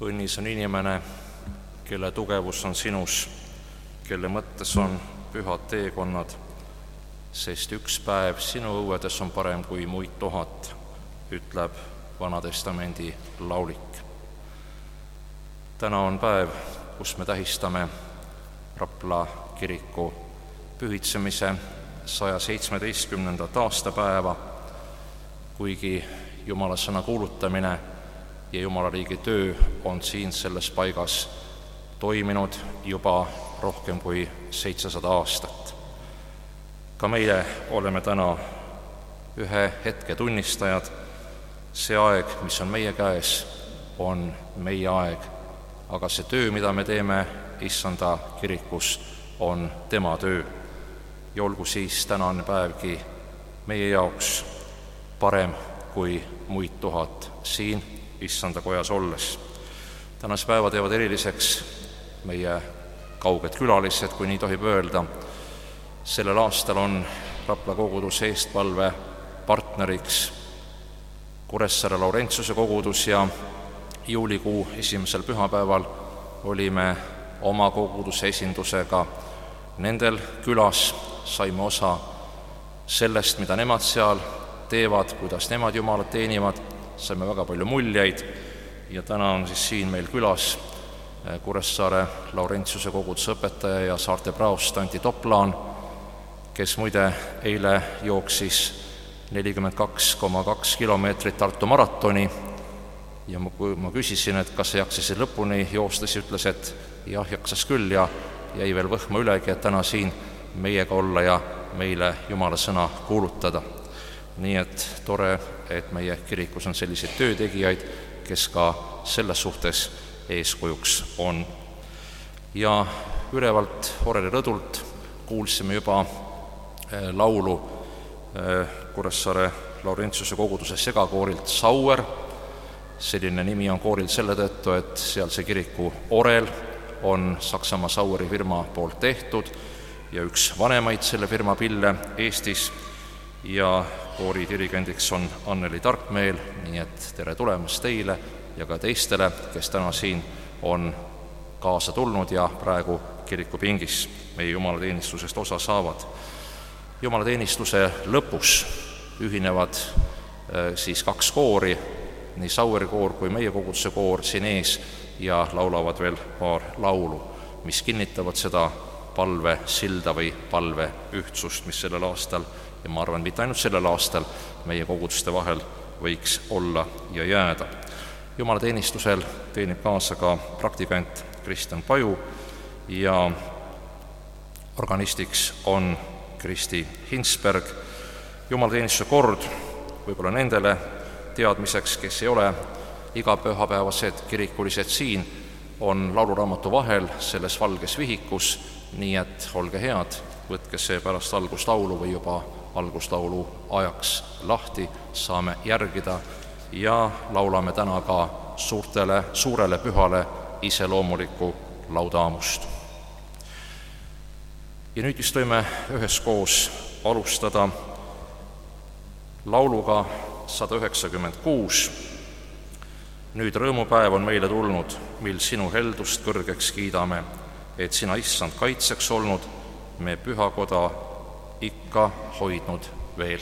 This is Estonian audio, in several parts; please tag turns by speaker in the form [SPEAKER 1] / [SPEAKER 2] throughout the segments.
[SPEAKER 1] Õnnis on inimene, kelle tugevus on sinus, kelle mõttes on pühad teekonnad, sest üks päev sinu õuedes on parem kui muid 1000, ütleb Vana Testamendi laulik. Täna on päev, kus me tähistame Rapla kiriku pühitsemise 117. aastapäeva, kuigi Jumala sõna kuulutamine ja Jumala riigi töö on siin selles paigas toiminud juba rohkem kui 700 aastat. Ka meie oleme täna ühe hetke tunnistajad. See aeg, mis on meie käes, on meie aeg, aga see töö, mida me teeme Issanda kirikus, on tema töö. Ja olgu siis tänane päevgi meie jaoks parem kui muid 1000 siin Issanda kojas olles. Tänase päeva teevad eriliseks meie kauged külalised, kui nii tohib öelda. Sellel aastal on Rapla koguduse eestpalve partneriks Kuressaare Laurentsuse kogudus ja juulikuu 1. pühapäeval olime oma koguduse esindusega nendel külas, saime osa sellest, mida nemad seal teevad, kuidas nemad Jumalat teenivad, saime väga palju muljeid ja täna on siis siin meil külas Kuressaare Laurentsuse koguduse õpetaja ja Saarte praost Anti Toplaan, kes muide eile jooksis 42,2 kilomeetrit Tartu maratoni ja ma küsisin, et kas sa jaksasid lõpuni joosta, siis ütles, et jah, jaksas küll ja jäi veel võhma ülegi, et täna siin meiega olla ja meile Jumala sõna kuulutada. Nii et tore, et meie kirikus on selliseid töötegijaid, kes ka selles suhtes eeskujuks on. Ja ülevalt Oreli rõdult kuulsime juba laulu Kuressaare Laurentsuse koguduse segakoorilt Sauer. Selline nimi on kooril selle tõttu, et sealse kiriku orel on Saksamaa Saueri firma poolt tehtud ja üks vanemaid selle firma pille Eestis ja koori dirigendiks on Anneli Tarkmeel, nii et tere tulemast teile ja ka teistele, kes täna siin on kaasa tulnud ja praegu kirikupingis meie jumalateenistusest osa saavad. Jumalateenistuse lõpus ühinevad siis 2 koori, nii Saueri koor kui meie koguduse koor siin ees ja laulavad veel paar laulu, mis kinnitavad seda palve silda või palve ühtsust, mis sellel aastal, ja ma arvan, mitte ainult sellel aastal, meie koguduste vahel võiks olla ja jääda. Jumalateenistusel teenib kaasa ka praktikant Kristjan Paju ja organistiks on Kristi Hinsberg. Jumalateenistuse kord võib-olla nendele teadmiseks, kes ei ole igapühapäevased kirikulised siin, on lauluraamatu vahel selles valges vihikus, nii et olge head, võtke see pärast alguslaulu või juba alguslaulu ajaks lahti, saame järgida ja laulame täna ka suurele pühale iseloomulikku laudaamust. Ja nüüd vist võime üheskoos alustada lauluga 196. Nüüd rõõmupäev on meile tulnud, mil sinu heldust kõrgeks kiidame, et sina, Issand, kaitseks olnud, me pühakoda ikka hoidnud veel.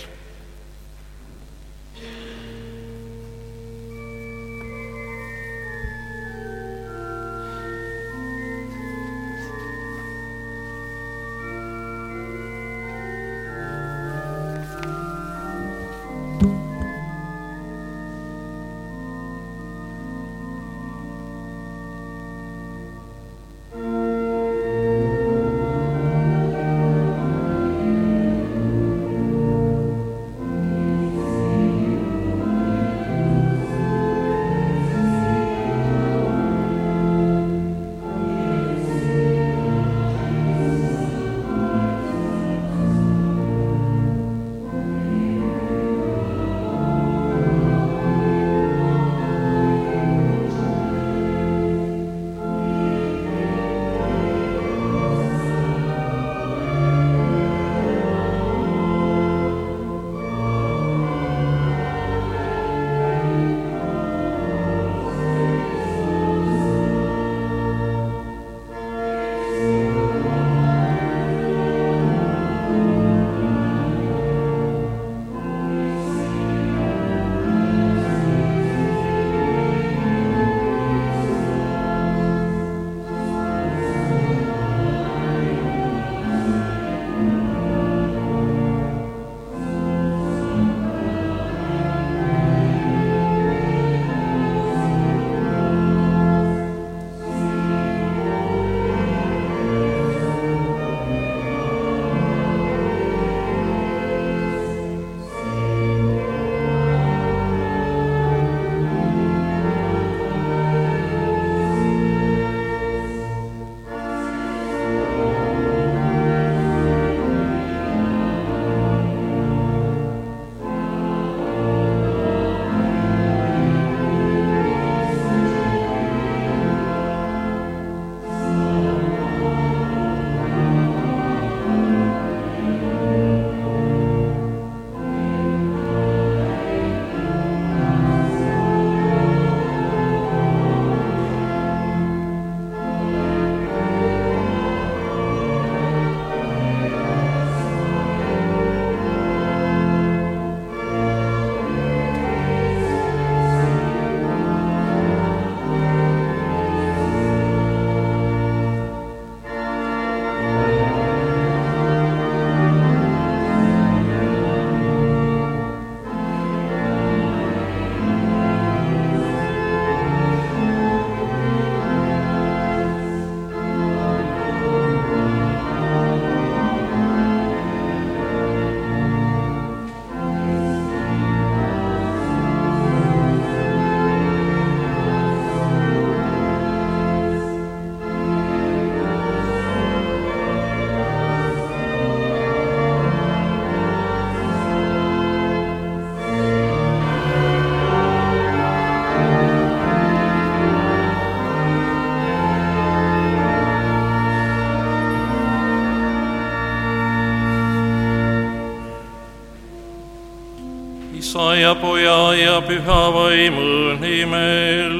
[SPEAKER 1] Isa ja Poja ja Püha Vaimu nimel.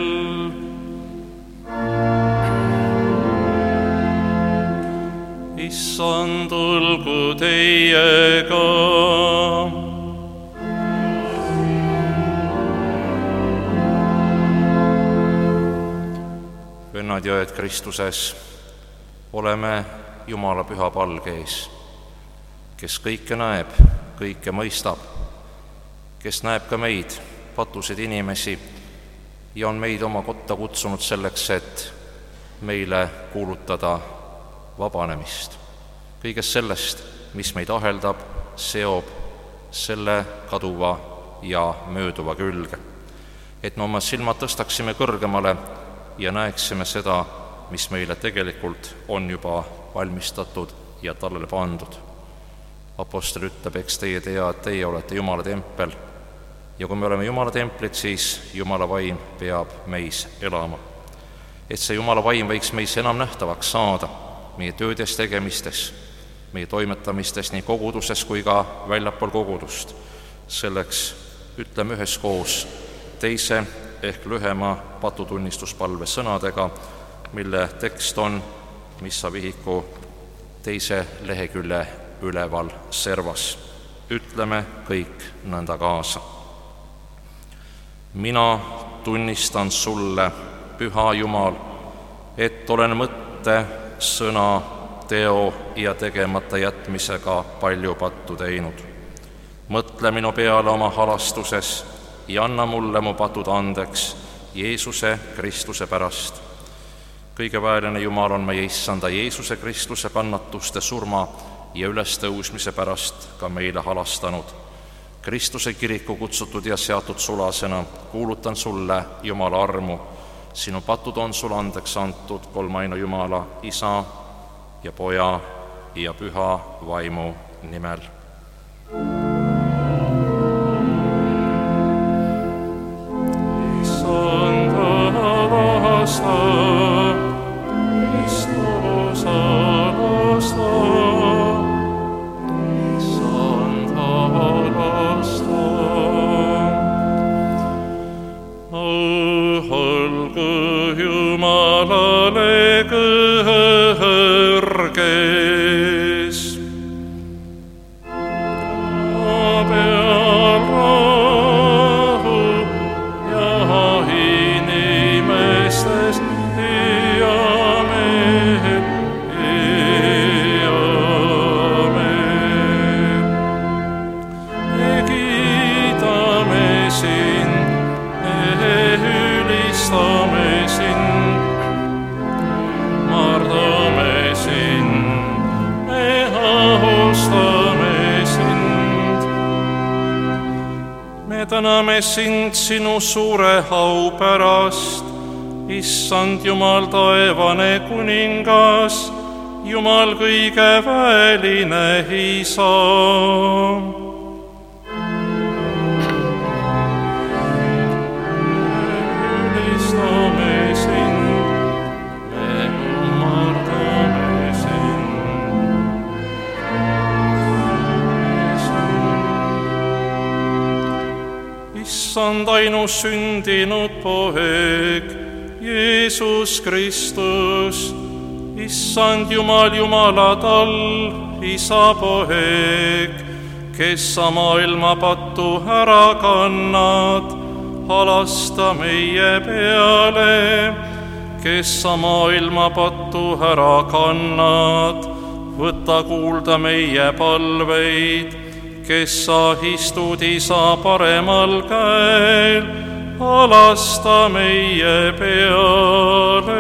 [SPEAKER 1] Issand, olgu teiega. Vennad ja õed Kristuses, oleme Jumala püha palge ees, kes kõike näeb, kõike mõistab, kes näeb ka meid, patuseid inimesi, ja on meid oma kotta kutsunud selleks, et meile kuulutada vabanemist. Kõigest sellest, mis meid aheldab, seob selle kaduva ja mööduva külge. Et me oma silmad tõstaksime kõrgemale ja näeksime seda, mis meile tegelikult on juba valmistatud ja tallele pandud. Apostel ütleb, eks teie tea, et teie olete Jumala tempel, ja kui me oleme Jumala templid, siis Jumala vaim peab meis elama. Et see Jumala vaim võiks meis enam nähtavaks saada meie töödes, tegemistes, meie toimetamistes nii koguduses kui ka väljapool kogudust. Selleks ütleme üheskoos teise ehk lühema patutunnistuspalve sõnadega, mille tekst on missavihiku 2. lehekülje üleval servas. Ütleme kõik nõnda kaasa. Mina tunnistan sulle, Püha Jumal, et olen mõtte, sõna, teo ja tegemata jätmisega palju pattu teinud. Mõtle minu peale oma halastuses ja anna mulle mu patud andeks Jeesuse Kristuse pärast. Kõige väeline Jumal on meie Issanda Jeesuse Kristuse kannatuste, surma ja ülestõusmise pärast ka meile halastanud. Kristuse kiriku kutsutud ja seatud sulasena kuulutan sulle Jumala armu. Sinu patud on sul andeks antud kolmaina Jumala, Isa ja Poja ja Püha Vaimu nimel. Täname sind sinu suure au pärast, Issand Jumal taevane kuningas, Jumal kõige väeline Isa. Ülistame sind, me kummardame sind. Issand ainusündinud poeg, Jeesus Kristus, Issand Jumal, Jumala tal, Isa poeg, kes sa maailma pattu ära kannad, halasta meie peale, kes sa maailma pattu ära kannad, võta kuulda meie palveid, kes sa istud Isa paremal käel, halasta meie peale.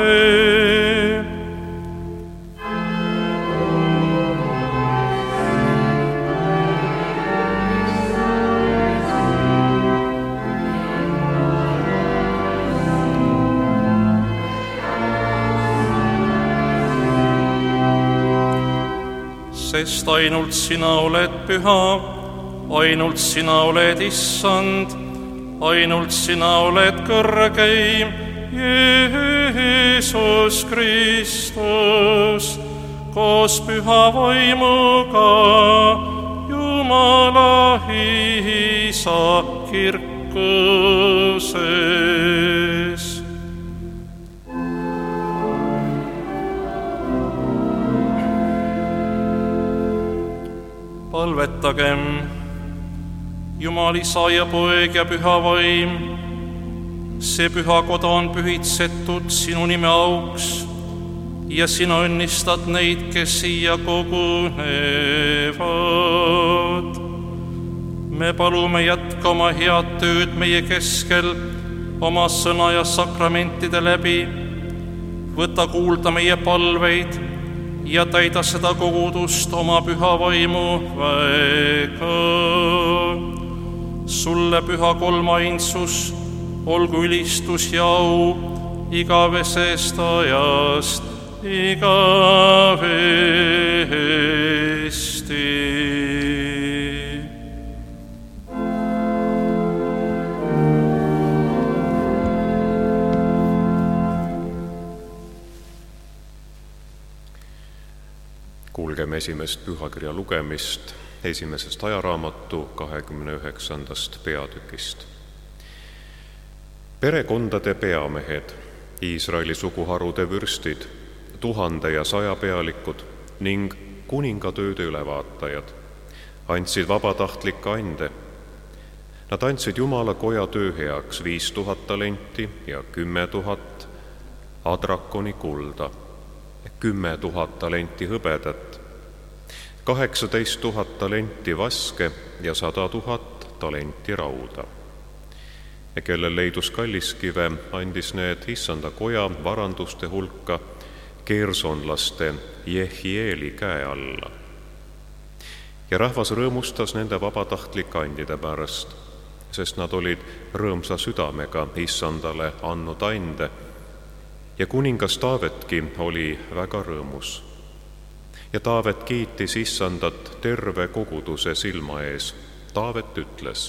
[SPEAKER 1] Sest ainult sina oled püha, ainult sina oled Issand, ainult sina oled kõrgeim, Jeesus Kristus, koos Püha Vaimuga, Jumala Isa. isa kirkuses. Palvetagem. Jumal, Isa ja Poeg ja Püha Vaim, see pühakoda on pühitsetud sinu nime auks ja sina õnnistad neid, kes siia kogunevad. Me palume jätka oma head tööd meie keskel oma sõna ja sakramentide läbi. Võta kuulda meie palveid ja täida seda kogudust oma püha vaimu väega. Sulle, Püha Kolmainsus, olgu ülistus ja au igavesest ajast igavesti.
[SPEAKER 2] Kuulgem esimest pühakirja lugemist esimesest ajaraamatu 29. peatükist. Perekondade peamehed, Iisraeli suguharude vürstid, 1000 ja 100 pealikud ning kuningatööde ülevaatajad andsid vabatahtlikke ande. Nad andsid Jumala koja töö heaks 5000 talenti ja 10 000 adrakoni kulda, 10 000 talenti hõbedat, 18 000 talenti vaske ja 100 000 talenti rauda. Ja kellel leidus kalliskive, andis need issanda koja varanduste hulka keersonlaste Jehieli käe alla. Ja rahvas rõõmustas nende vabatahtlike andide pärast, sest nad olid rõõmsa südamega issandale andnud ande. Ja kuningas Taavetki oli väga rõõmus. Ja Taavet kiitis issandat terve koguduse silma ees. Taavet ütles: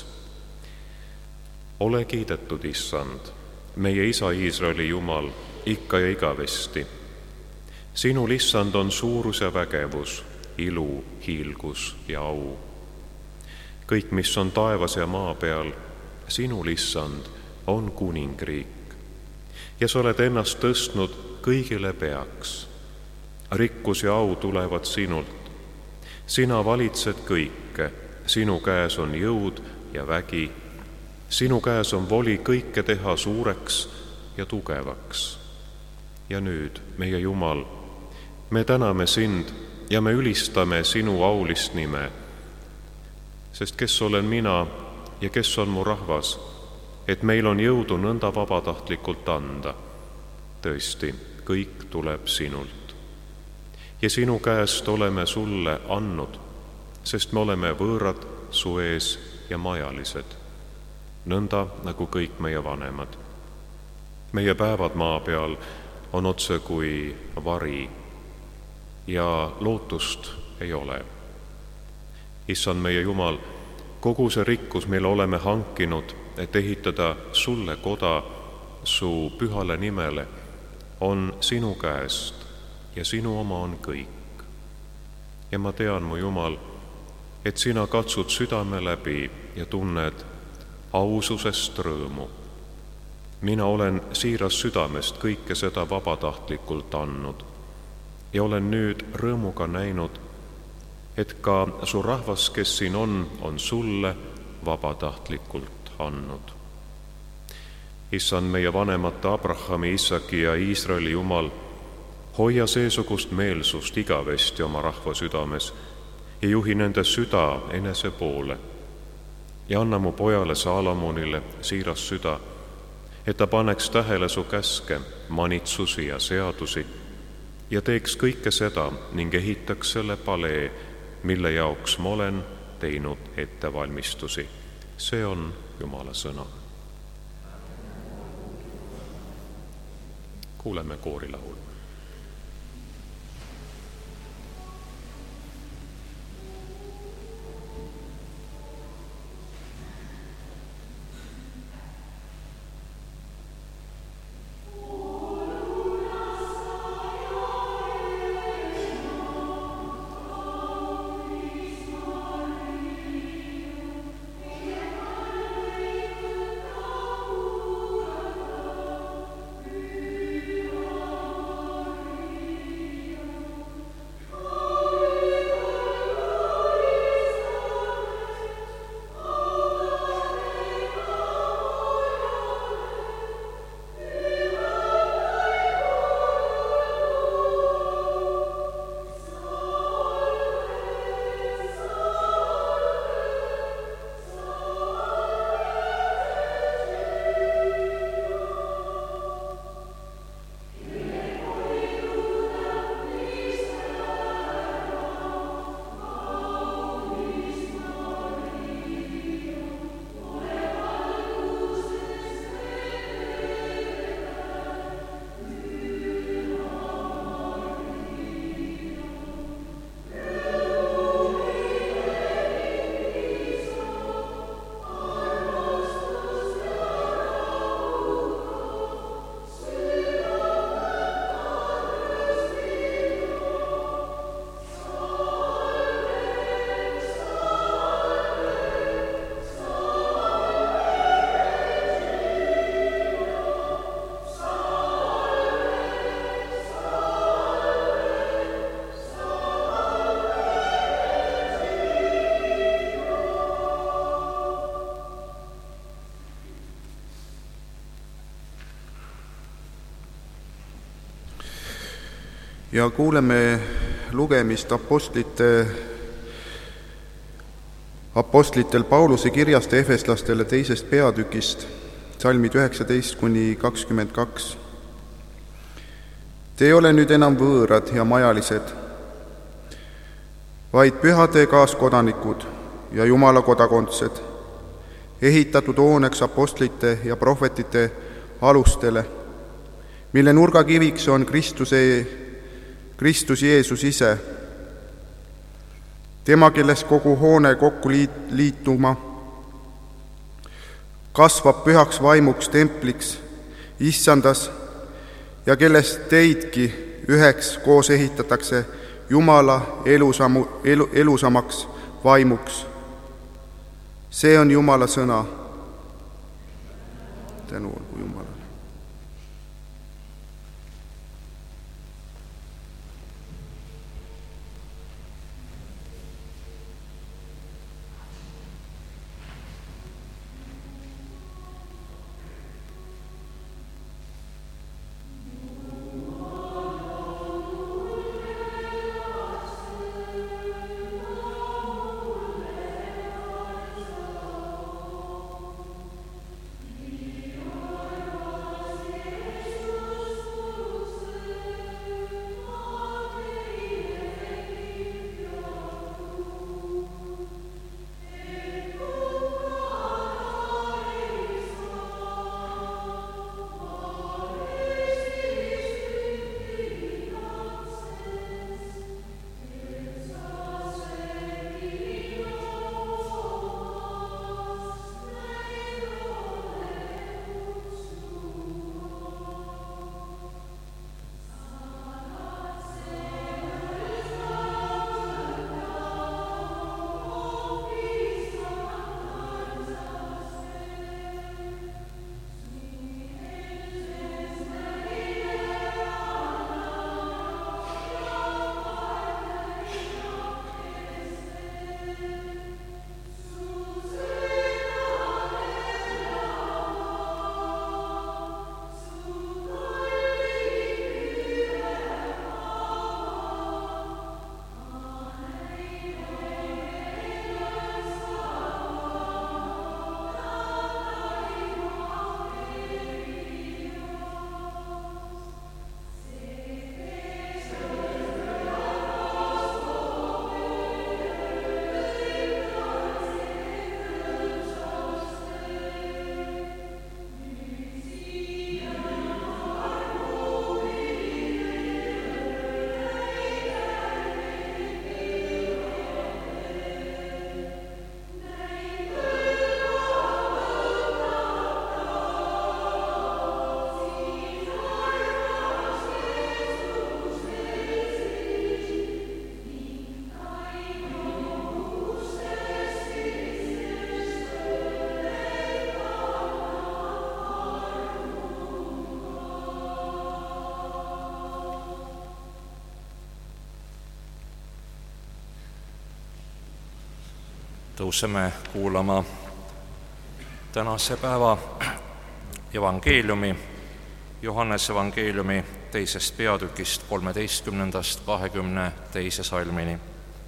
[SPEAKER 2] ole kiidetud, issand, meie isa Iisraeli Jumal, ikka ja igavesti. Sinul, issand, on suurus ja vägevus, ilu, hiilgus ja au. Kõik, mis on taevas ja maa peal, sinul, issand, on kuningriik. Ja sa oled ennast tõstnud kõigile peaks. Rikkus ja au tulevad sinult. Sina valitsed kõike, sinu käes on jõud ja vägi. Sinu käes on voli kõike teha suureks ja tugevaks. Ja nüüd, meie Jumal, me täname sind ja me ülistame sinu aulist nime. Sest kes olen mina ja kes on mu rahvas, et meil on jõudu nõnda vabatahtlikult anda. Tõesti, kõik tuleb sinult. Ja sinu käest oleme sulle andnud, sest me oleme võõrad su ees ja majalised, nõnda nagu kõik meie vanemad. Meie päevad maa peal on otse kui vari ja lootust ei ole. Issand meie Jumal, kogu see rikkus, mille oleme hankinud, et ehitada sulle koda su pühale nimele, on sinu käest ja sinu oma on kõik. Ja ma tean, mu Jumal, et sina katsud südame läbi ja tunned aususest rõõmu. Mina olen siiras südamest kõike seda vabatahtlikult andnud ja olen nüüd rõõmuga näinud, et ka su rahvas, kes siin on sulle vabatahtlikult andnud. Issand, meie vanemate Abrahami, Isaki ja Iisraeli Jumal, hoia seesugust meelsust igavesti oma rahva südames ja juhi nende süda enese poole. Ja anna mu pojale Saalamonile siiras süda, et ta paneks tähele su käske, manitsusi ja seadusi ja teeks kõike seda ning ehitaks selle palee, mille jaoks ma olen teinud ettevalmistusi. See on Jumala sõna. Kuuleme koorilaulu.
[SPEAKER 3] ja kuuleme lugemist Apostlitel Pauluse kirjast Efeslastele 2. peatükist, salmid 19-22. Te ei ole nüüd enam võõrad ja majalised, vaid pühade kaaskodanikud ja Jumala kodakondsed, ehitatud hooneks apostlite ja prohvetite alustele, mille nurgakiviks on Kristus Jeesus ise, tema, kelles kogu hoone kokku liituma kasvab pühaks vaimuks templiks issandas ja kellest teidki üheks koos ehitatakse Jumala elusamaks vaimuks. See on Jumala sõna. Tänu olgu Jumalale.
[SPEAKER 1] Tõuseme kuulama tänase päeva evangeeliumi, Johannese evangeeliumi 2. peatükist 13-22 salmini.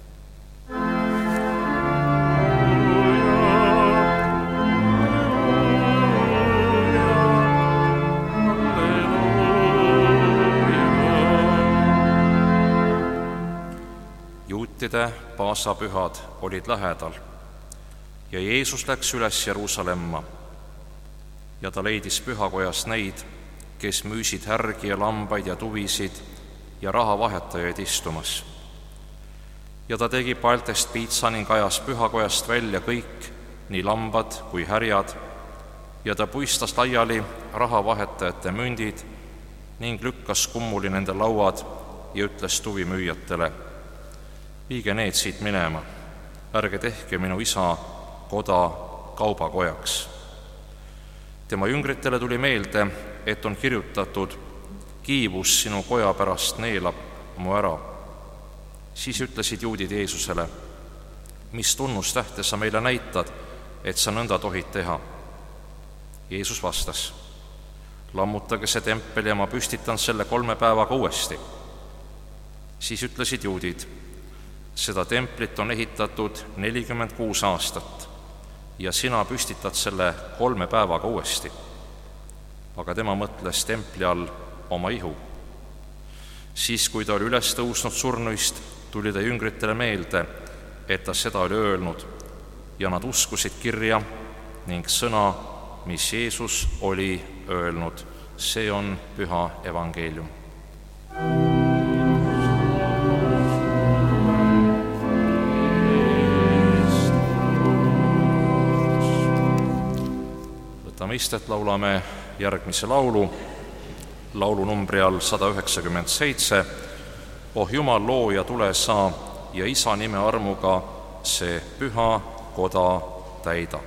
[SPEAKER 1] Juutide paasapühad olid lähedal ja Jeesus läks üles Jeruusalemma ja ta leidis pühakojas neid, kes müüsid härgi ja lambaid ja tuvisid ja rahavahetajaid istumas. Ja ta tegi paeltest piitsa ning ajas pühakojast välja kõik, nii lambad kui härjad, ja ta puistas laiali rahavahetajate mündid ning lükkas kummuli nende lauad ja ütles tuvimüüjatele: viige need siit minema, ärge tehke minu isa koda kaubakojaks. Tema jüngritele tuli meelde, et on kirjutatud: kiivus sinu koja pärast neelab mu ära. Siis ütlesid juudid Jeesusele: mis tunnustähte sa meile näitad, et sa nõnda tohid teha? Jeesus vastas: lammutage see tempel ja ma püstitan selle 3 päevaga uuesti. Siis ütlesid juudid, seda templit on ehitatud 46 aastat ja sina püstitad selle 3 päevaga uuesti. Aga tema mõtles templi all oma ihu. Siis, kui ta oli üles tõusnud surnuist, tuli ta jüngritele meelde, et ta seda oli öelnud, ja nad uskusid kirja ning sõna, mis Jeesus oli öelnud. See on püha evangeelium. Võtame istet, laulame järgmise laulu, laulunumbri all 197. Oh Jumal, looja, tule sa ja Isa nime armuga see püha koda täida.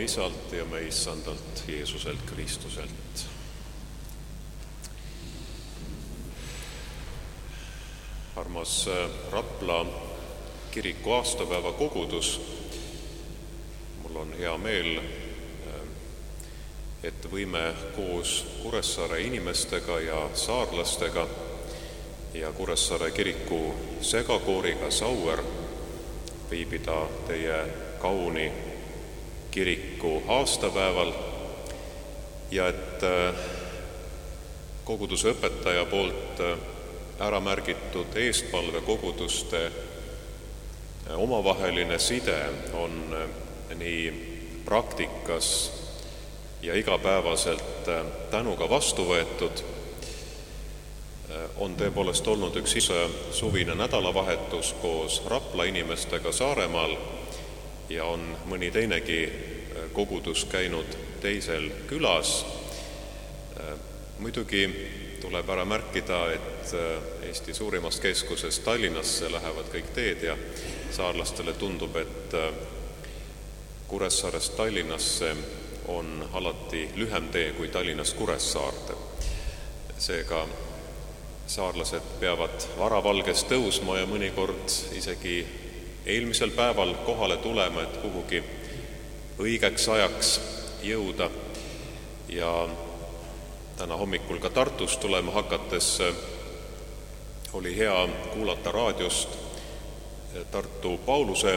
[SPEAKER 2] Isalt ja meie Issandalt Jeesuselt Kristuselt. Armas Rapla kiriku aastapäeva kogudus, mul on hea meel, et võime koos Kuressaare inimestega ja saarlastega ja Kuressaare kiriku segakooriga Sauer viibida teie kauni kiriku aastapäeval ja et koguduse õpetaja poolt ära märgitud eestpalvekoguduste omavaheline side on nii praktikas ja igapäevaselt tänuga vastu võetud, on tõepoolest olnud üks suvine nädalavahetus koos Rapla inimestega Saaremaal ja on mõni teinegi kogudus käinud teisel külas. Muidugi tuleb ära märkida, et Eesti suurimast keskusest Tallinnasse lähevad kõik teed ja saarlastele tundub, et Kuressaarest Tallinnasse on alati lühem tee kui Tallinnast Kuressaarde. Seega saarlased peavad varavalges tõusma ja mõnikord isegi eelmisel päeval kohale tulema, et kuhugi õigeks ajaks jõuda. Ja täna hommikul ka Tartust tulema hakates oli hea kuulata raadiost Tartu Pauluse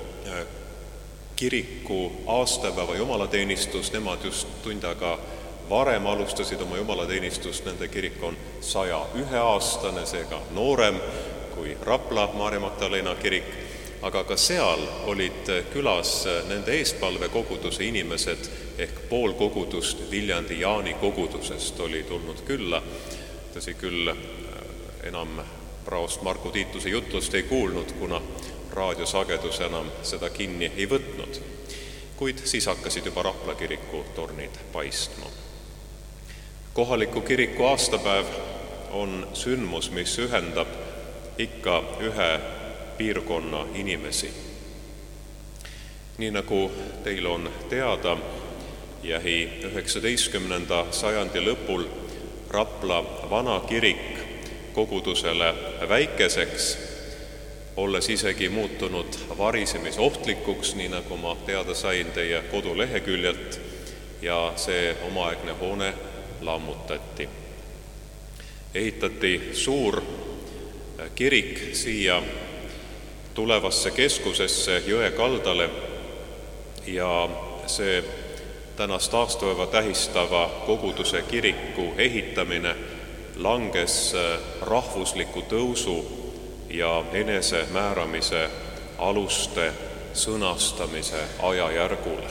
[SPEAKER 2] kiriku aastapäeva jumalateenistust. Nemad just tund aega varem alustasid oma jumalateenistust, nende kirik on 101-aastane, seega noorem kui Rapla Maarja Magdalena kirik, aga ka seal olid külas nende eestpalvekoguduse inimesed ehk pool kogudust Viljandi Jaani kogudusest oli tulnud külla. Tõsi küll, enam praost Marku Tiituse jutlust ei kuulnud, kuna raadiosagedus enam seda kinni ei võtnud. Kuid siis hakkasid juba Rapla kiriku tornid paistma. Kohaliku kiriku aastapäev on sündmus, mis ühendab ikka ühe piirkonna inimesi. Nii nagu teil on teada, jäi 19. sajandi lõpul Rapla vana kirik kogudusele väikeseks, olles isegi muutunud varisemisohtlikuks, nii nagu ma teada sain teie koduleheküljelt, ja see omaaegne hoone lammutati. Ehitati suur kirik siia tulevasse keskusesse jõe kaldale ja see tänast aastapäeva tähistava koguduse kiriku ehitamine langes rahvusliku tõusu ja enesemääramise aluste sõnastamise ajajärgule.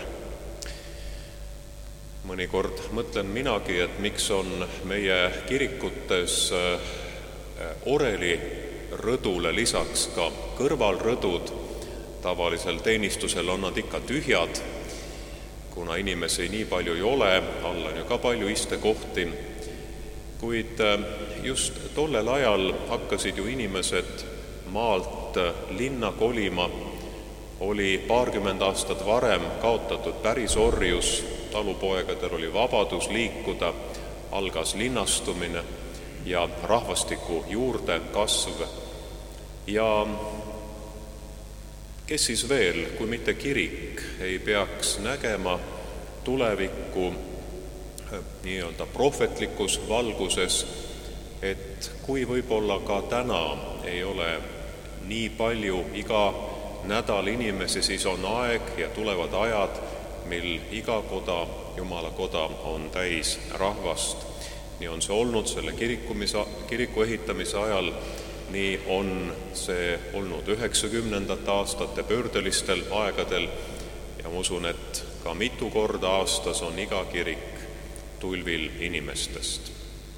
[SPEAKER 2] Mõnikord mõtlen minagi, et miks on meie kirikutes orelirõdule lisaks ka kõrvalrõdud. Tavalisel teenistusel on nad ikka tühjad, kuna inimesi nii palju ei ole, all on ju ka palju istekohti. Kuid just tollel ajal hakkasid ju inimesed maalt linna kolima, oli paarkümmend aastat varem kaotatud pärisorjus, talupoegadel oli vabadus liikuda, algas linnastumine ja rahvastiku juurde kasv. Ja kes siis veel, kui mitte kirik, ei peaks nägema tulevikku nii-öelda prohvetlikus valguses, et kui võib-olla ka täna ei ole nii palju iga nädal inimesi, siis on aeg ja tulevad ajad, mil iga koda, Jumala koda, on täis rahvast. Nii on see olnud selle kiriku ehitamise ajal, nii on see olnud 90. aastate pöördelistel aegadel ja ma usun, et ka mitu korda aastas on iga kirik tulvil inimestest.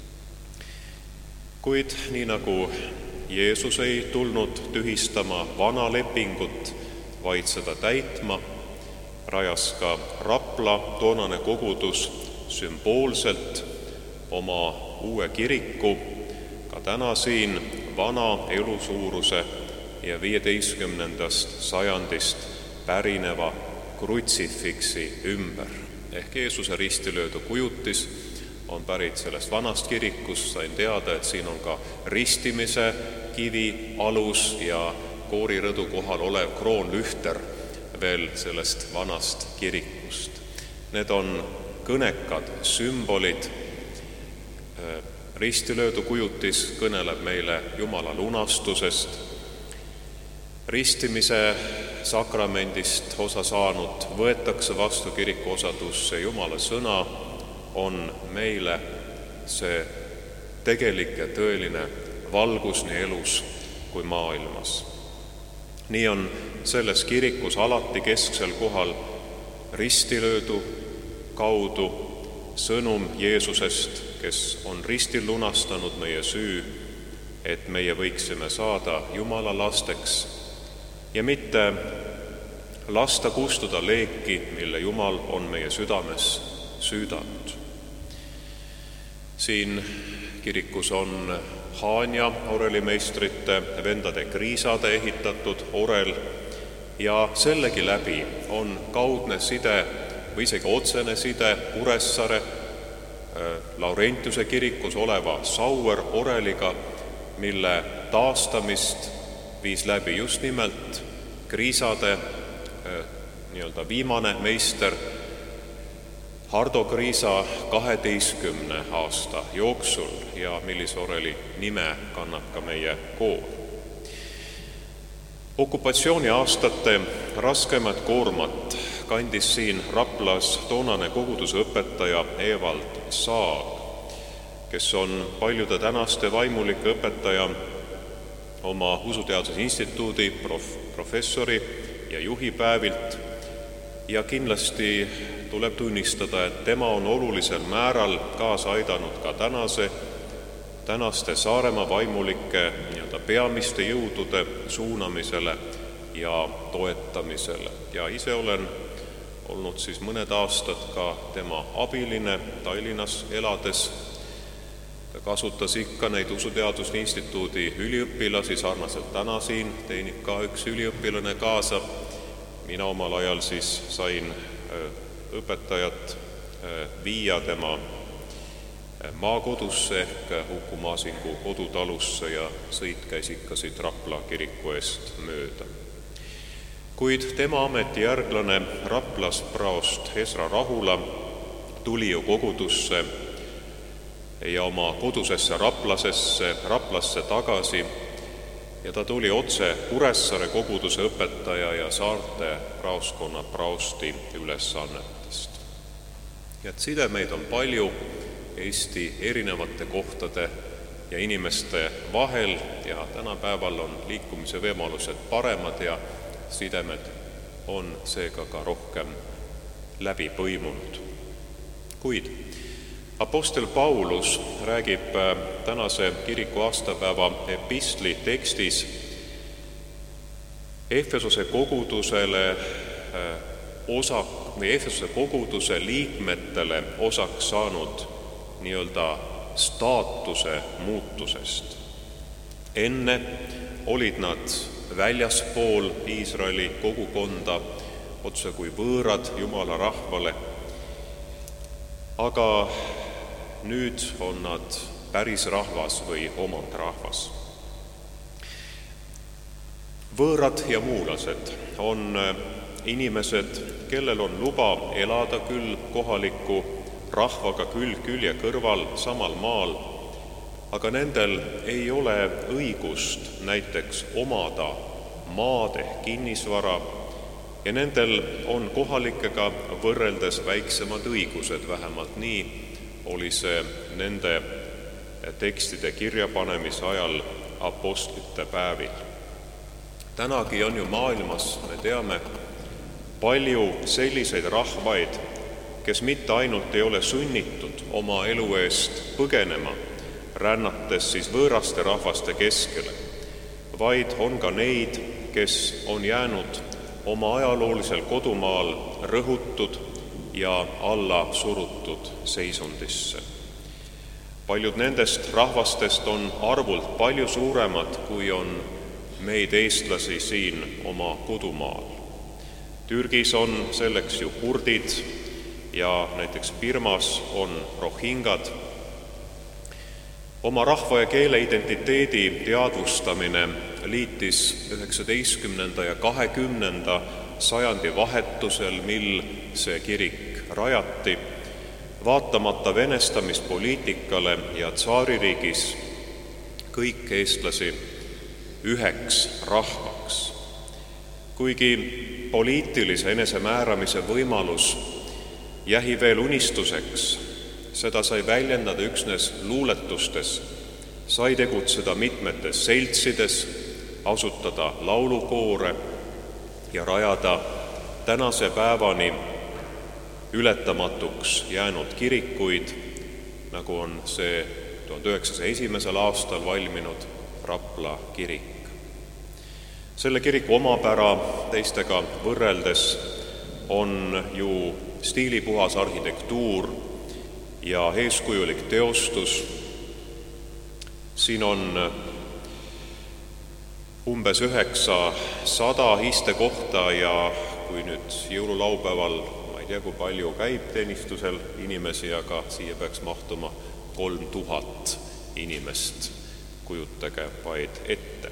[SPEAKER 2] Kuid nii nagu Jeesus ei tulnud tühistama vana lepingut, vaid seda täitma, rajas ka Rapla toonane kogudus sümboolselt oma uue kiriku, ka täna siin vana elusuuruse ja 15. sajandist pärineva krutsifiksi ümber. Ehk Jeesuse ristilöödu kujutis on pärit sellest vanast kirikust, sain teada, et siin on ka ristimise kivi alus ja koorirõdu kohal olev kroonlühter veel sellest vanast kirikust. Need on kõnekad sümbolid. Ristilöödu kujutis kõneleb meile Jumala lunastusest. Ristimise sakramendist osa saanud võetakse vastu kiriku osadusse. Jumala sõna on meile see tegelik ja tõeline valgus nii elus kui maailmas. Nii on selles kirikus alati kesksel kohal ristilöödu kaudu sõnum Jeesusest, kes on ristil lunastanud meie süü, et meie võiksime saada Jumala lasteks ja mitte lasta kustuda leeki, mille Jumal on meie südames süüdanud. Siin kirikus on Haanja orelimeistrite vendade Kriisade ehitatud orel ja sellegi läbi on kaudne side või isegi otsene side Kuressaare Laurentiuse kirikus oleva Sauer oreliga, mille taastamist viis läbi just nimelt Kriisade viimane meister Hardo Kriisa 12 aasta jooksul ja millise oreli nime kannab ka meie koor. Okupatsiooniaastate raskemat koormat kandis siin Raplas toonane kogudusõpetaja Evald Saag, kes on paljude tänaste vaimulike õpetaja, oma Usuteaduse Instituudi professori ja juhi päevilt ja kindlasti tuleb tunnistada, et tema on olulisel määral kaasa aidanud ka tänaste Saaremaa vaimulike peamiste jõudude suunamisele ja toetamisele. Ja ise olen olnud siis mõned aastad ka tema abiline Tallinnas elades. Ta kasutas ikka neid Usuteaduste Instituudi üliõpilasi, sarnaselt täna siin teenib ka üks üliõpilane kaasa. Mina omal ajal siis sain õpetajat viia tema maakodusse ehk Uku Maasingu kodutalusse ja sõit käis ikka siit Rapla kiriku eest mööda. Kuid tema ametijärglane Raplas praost Esra Rahula tuli ju kogudusse ja oma kodusesse Raplasse tagasi ja ta tuli otse Kuressaare koguduse õpetaja ja Saarte praoskonna praosti ülesannetest. Ja sidemeid on palju Eesti erinevate kohtade ja inimeste vahel ja tänapäeval on liikumise võimalused paremad ja sidemed on seega ka rohkem läbi põimunud. Kuid Apostel Paulus räägib tänase kiriku aastapäeva epistli tekstis Efesose koguduse liikmetele osaks saanud staatuse muutusest. Enne olid nad väljaspool Iisraeli kogukonda, otse kui võõrad Jumala rahvale, aga nüüd on nad päris rahvas või omandrahvas. Võõrad ja muulased on inimesed, kellel on luba elada küll kohaliku rahvaga külg külje kõrval samal maal, aga nendel ei ole õigust näiteks omada maad ehk kinnisvara ja nendel on kohalikega võrreldes väiksemad õigused, vähemalt nii oli see nende tekstide kirjapanemise ajal apostlite päevil. Tänagi on ju maailmas, me teame, palju selliseid rahvaid, kes mitte ainult ei ole sunnitud oma elu eest põgenema, rännates siis võõraste rahvaste keskele, vaid on ka neid, kes on jäänud oma ajaloolisel kodumaal rõhutud ja alla surutud seisundisse. Paljud nendest rahvastest on arvult palju suuremad, kui on meid eestlasi siin oma kodumaal. Türgis on selleks ju kurdid ja näiteks Birmas on rohingad. Oma rahva ja keele identiteedi teadvustamine liitis 19. ja 20. sajandi vahetusel, mil see kirik rajati, vaatamata venestamispoliitikale ja tsaaririigis kõik eestlasi üheks rahvaks. Kuigi poliitilise enesemääramise võimalus jäi veel unistuseks, seda sai väljendada üksnes luuletustes, sai tegutseda mitmetes seltsides, asutada laulukoore ja rajada tänase päevani ületamatuks jäänud kirikuid, nagu on see 1901. aastal valminud Rapla kirik. Selle kiriku omapära teistega võrreldes on ju stiilipuhas arhitektuur ja eeskujulik teostus. Siin on umbes 900 istekohta ja kui nüüd jõululaupäeval, ma ei tea, kui palju käib teenistusel inimesi, aga siia peaks mahtuma 3000 inimest, kujutage vaid ette.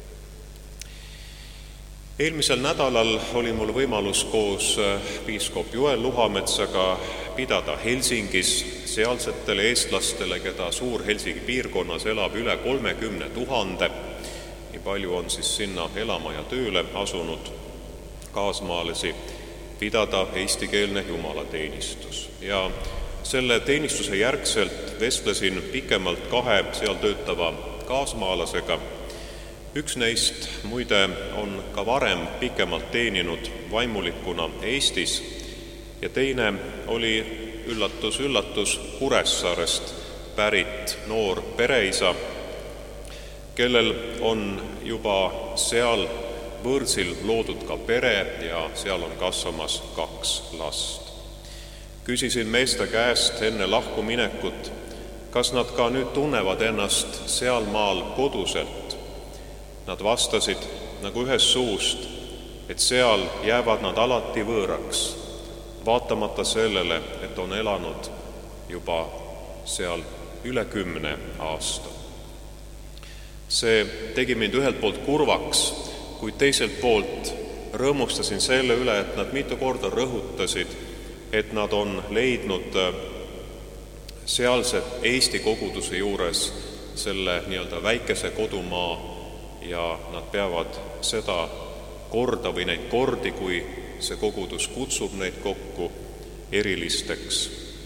[SPEAKER 2] Eelmisel nädalal oli mul võimalus koos piiskop Joel Luhametsaga pidada Helsingis sealsetele eestlastele, keda Suur-Helsingi piirkonnas elab üle 30 000, nii palju on siis sinna elama ja tööle asunud kaasmaalasi, pidada eestikeelne jumalateenistus. Ja selle teenistuse järgselt vestlesin pikemalt 2 seal töötava kaasmaalasega. Üks neist muide on ka varem pikemalt teeninud vaimulikuna Eestis ja teine oli üllatus Kuressaarest pärit noor pereisa, kellel on juba seal võõrsil loodud ka pere ja seal on kasvamas 2 last. Küsisin meeste käest enne lahkuminekut, kas nad ka nüüd tunnevad ennast sealmaal koduselt. Nad vastasid nagu ühest suust, et seal jäävad nad alati võõraks, vaatamata sellele, et on elanud juba seal üle 10 aasta. See tegi mind ühelt poolt kurvaks, kuid teiselt poolt rõõmustasin selle üle, et nad mitu korda rõhutasid, et nad on leidnud sealse Eesti koguduse juures selle nii-öelda väikese kodumaa ja nad peavad seda korda või neid kordi, kui see kogudus kutsub neid kokku, erilisteks.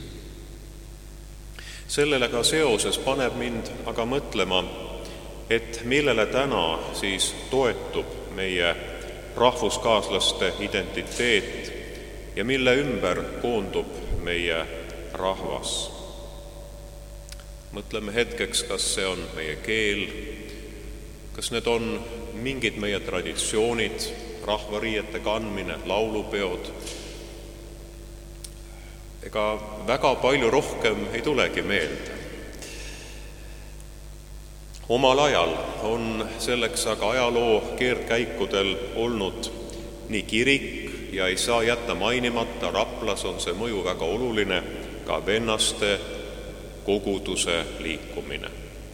[SPEAKER 2] Sellele ka seoses paneb mind aga mõtlema, et millele täna siis toetub meie rahvuskaaslaste identiteet ja mille ümber koondub meie rahvas. Mõtleme hetkeks, kas see on meie keel, kas need on mingid meie traditsioonid, rahvariiete kandmine, laulupeod. Ega väga palju rohkem ei tulegi meelde. Omal ajal on selleks aga ajaloo keerdkäikudel olnud nii kirik ja ei saa jätta mainimata, Raplas on see mõju väga oluline, ka vennaste koguduse liikumine.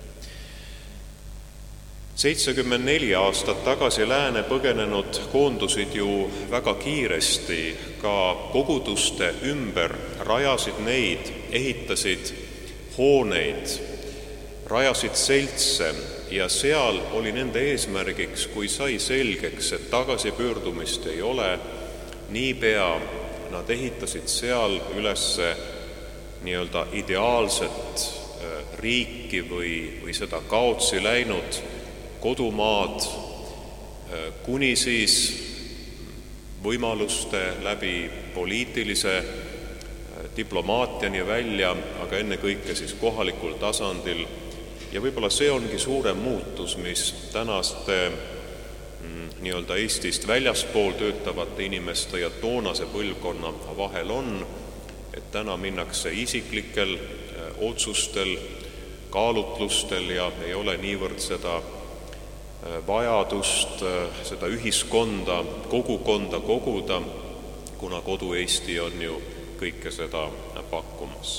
[SPEAKER 2] 74 aastat tagasi lääne põgenenud koondusid ju väga kiiresti ka koguduste ümber, rajasid neid, ehitasid hooneid, rajasid seltse ja seal oli nende eesmärgiks, kui sai selgeks, et tagasipöördumist ei ole, niipea nad ehitasid seal üles nii-öelda ideaalset riiki või seda kaotsi läinud kodumaad, kuni siis võimaluste läbi poliitilise diplomaatiani välja, aga ennekõike siis kohalikul tasandil. Ja võib-olla see ongi suurem muutus, mis tänaste nii-öelda Eestist väljaspool töötavate inimeste ja toonase põlvkonna vahel on, et täna minnakse isiklikel otsustel, kaalutlustel ja ei ole niivõrd seda vajadust seda ühiskonda, kogukonda koguda, kuna kodu Eesti on ju kõike seda pakkumas.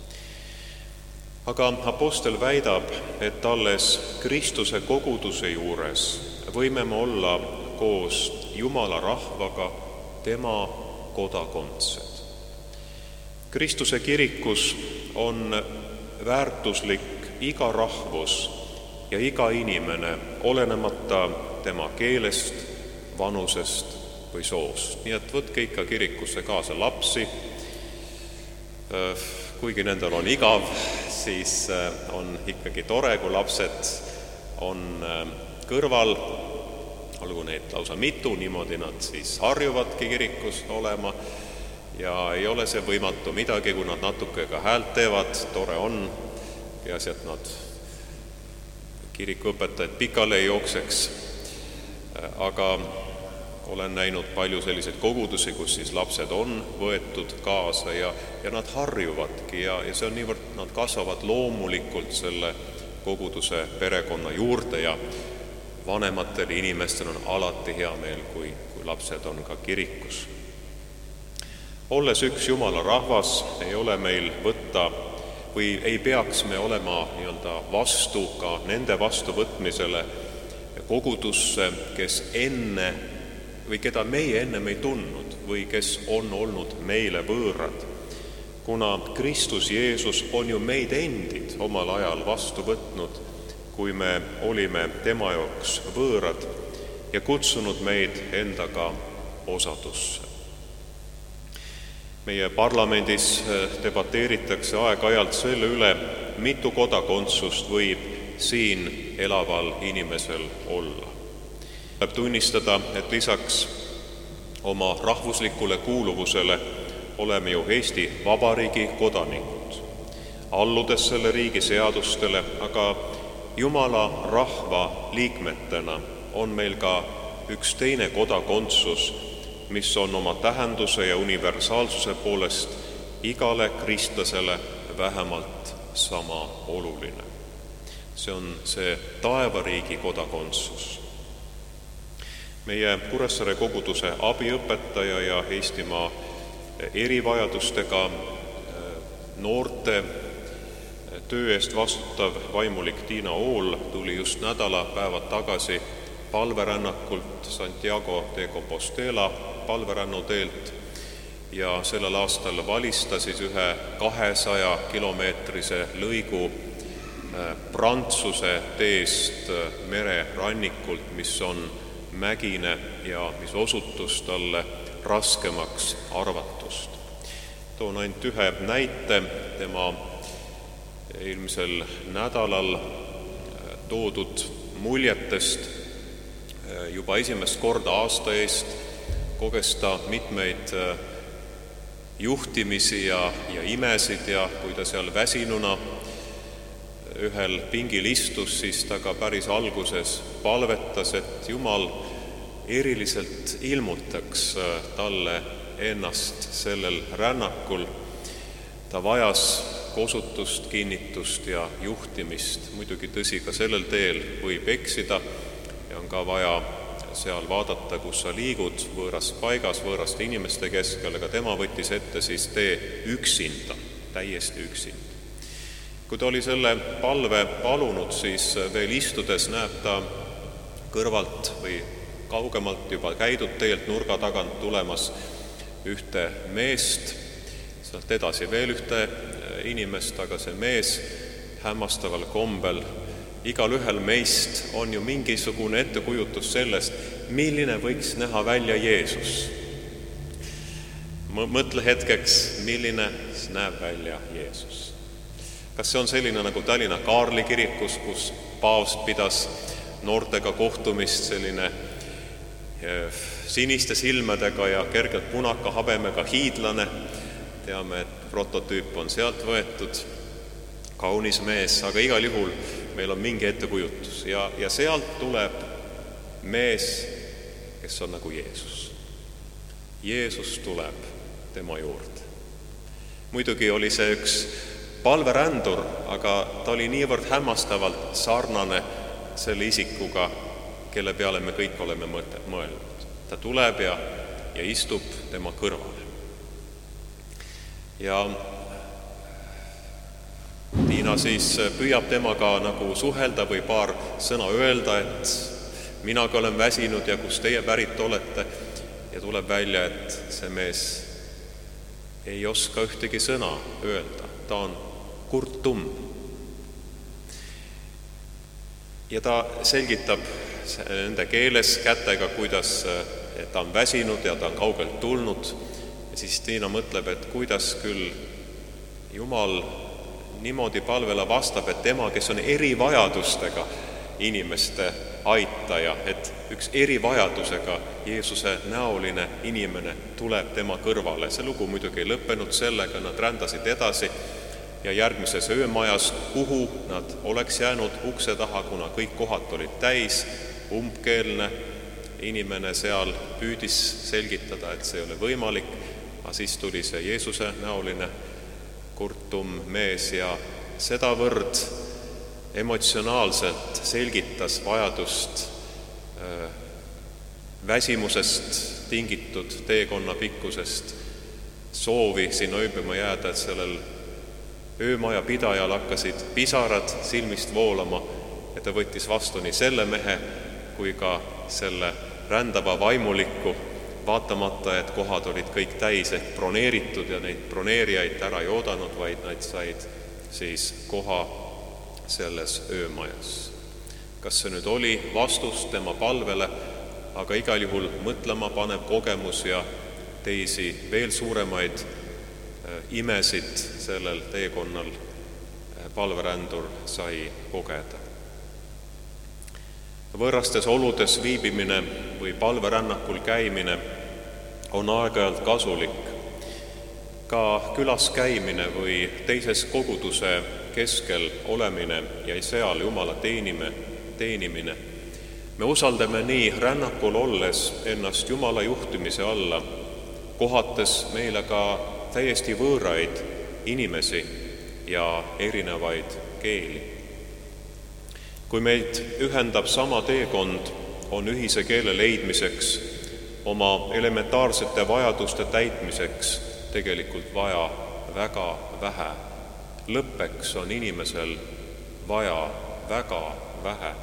[SPEAKER 2] Aga apostel väidab, et alles Kristuse koguduse juures võime me olla koos Jumala rahvaga tema kodakondsed. Kristuse kirikus on väärtuslik iga rahvus ja iga inimene, olenemata tema keelest, vanusest või soost. Nii et võtke ikka kirikusse kaasa lapsi, kuigi nendel on igav, siis on ikkagi tore, kui lapsed on kõrval, olgu neid lausa mitu, niimoodi nad siis harjuvadki kirikus olema ja ei ole see võimatu midagi, kui nad natuke ka häält teevad, tore on, peaasi, et nad kirikuõpetajad pikale ei jookseks. Aga olen näinud palju selliseid kogudusi, kus siis lapsed on võetud kaasa ja nad harjuvadki ja see on niivõrd, nad kasvavad loomulikult selle koguduse perekonna juurde ja vanematel inimestel on alati hea meel, kui lapsed on ka kirikus. Olles üks Jumala rahvas, ei ole meil võtta või ei peaks me olema vastu ka nende vastuvõtmisele kogudusse, kes enne või keda meie ennem ei tundnud või kes on olnud meile võõrad. Kuna Kristus Jeesus on ju meid endid omal ajal vastu võtnud, kui me olime tema jaoks võõrad ja kutsunud meid endaga osadusse. Meie parlamendis debateeritakse aeg-ajalt selle üle, mitu kodakondsust võib siin elaval inimesel olla. Tuleb tunnistada, et lisaks oma rahvuslikule kuuluvusele oleme ju Eesti Vabariigi kodanikud, alludes selle riigi seadustele, aga Jumala rahva liikmetena on meil ka üks teine kodakondsus, mis on oma tähenduse ja universaalsuse poolest igale kristlasele vähemalt sama oluline. See on see taevariigi kodakondsus. Meie Kuressaare koguduse abiõpetaja ja Eestimaa erivajadustega noorte töö eest vastutav vaimulik Tiina Ool tuli just nädalapäevad tagasi palverännakult Santiago de Compostela palverännuteelt ja sellel aastal valis ühe 200-kilomeetrise lõigu Prantsuse teest mererannikult, mis on mägine ja mis osutus talle raskemaks arvatust. Toon ainult ühe näite tema eelmisel nädalal toodud muljetest. Juba esimest korda aasta eest koges ta mitmeid juhtimisi ja imesid ja kui ta seal väsinuna ühel pingil istus, siis ta ka päris alguses palvetas, et Jumal eriliselt ilmutaks talle ennast sellel rännakul. Ta vajas kosutust, kinnitust ja juhtimist. Muidugi tõsi, ka sellel teel võib eksida ja on ka vaja seal vaadata, kus sa liigud võõras paigas, võõraste inimeste keskel, aga tema võttis ette siis tee üksinda, täiesti üksinda. Kui ta oli selle palve palunud, siis veel istudes näeb ta kõrvalt või kaugemalt juba käidud teelt nurga tagant tulemas ühte meest, sealt edasi veel ühte inimest, aga see mees hämmastaval kombel, igal ühel meist on ju mingisugune ettekujutus sellest, milline võiks näha välja Jeesus. Mõtle hetkeks, milline näeb välja Jeesus. Kas see on selline nagu Tallinna Kaarli kirikus, kus paavst pidas noortega kohtumist, selline siniste silmadega ja kergelt punaka habemega hiidlane. Teame, et prototüüp on sealt võetud, kaunis mees, aga igal juhul meil on mingi ettekujutus ja sealt tuleb mees, kes on nagu Jeesus. Jeesus tuleb tema juurde. Muidugi oli see üks palverändur, aga ta oli niivõrd hämmastavalt sarnane selle isikuga, kelle peale me kõik oleme mõelnud. Ta tuleb ja istub tema kõrvale. Ja Tiina siis püüab temaga nagu suhelda või paar sõna öelda, et minagi olen väsinud ja kust teie pärit olete. Ja tuleb välja, et see mees ei oska ühtegi sõna öelda. Ta on kurtum. Ja ta selgitab nende keeles kätega, kuidas ta on väsinud ja ta on kaugelt tulnud. Ja siis Tiina mõtleb, et kuidas küll Jumal niimoodi palvele vastab, et tema, kes on erivajadustega inimeste aitaja, et üks erivajadusega Jeesuse näoline inimene tuleb tema kõrvale. See lugu muidugi ei lõppenud sellega, nad rändasid edasi ja järgmises öömajas, kuhu nad oleks jäänud ukse taha, kuna kõik kohad olid täis, umbkeelne inimene seal püüdis selgitada, et see ei ole võimalik, aga siis tuli see Jeesuse näoline kurtum mees ja sedavõrd emotsionaalselt selgitas vajadust väsimusest tingitud teekonna pikkusest, soovi sinna ööbima jääda, et sellel öömaja pidajal hakkasid pisarad silmist voolama ja ta võttis vastu nii selle mehe kui ka selle rändava vaimuliku, vaatamata, et kohad olid kõik täis ehk broneeritud ja neid broneerijaid ära ei oodanud, vaid nad said siis koha selles öömajas. Kas see nüüd oli vastus tema palvele, aga igal juhul mõtlema paneb kogemus ja teisi veel suuremaid imesid sellel teekonnal palverändur sai kogeda. Võõrastes oludes viibimine või palverännakul käimine on aeg-ajalt kasulik. Ka külas käimine või teises koguduse keskel olemine ja seal Jumala teenimine. Me usaldame nii rännakul olles ennast Jumala juhtimise alla, kohates meile ka täiesti võõraid inimesi ja erinevaid keeli. Kui meid ühendab sama teekond, on ühise keele leidmiseks, oma elementaarsete vajaduste täitmiseks tegelikult vaja väga vähe. Lõppeks on inimesel vaja väga vähe.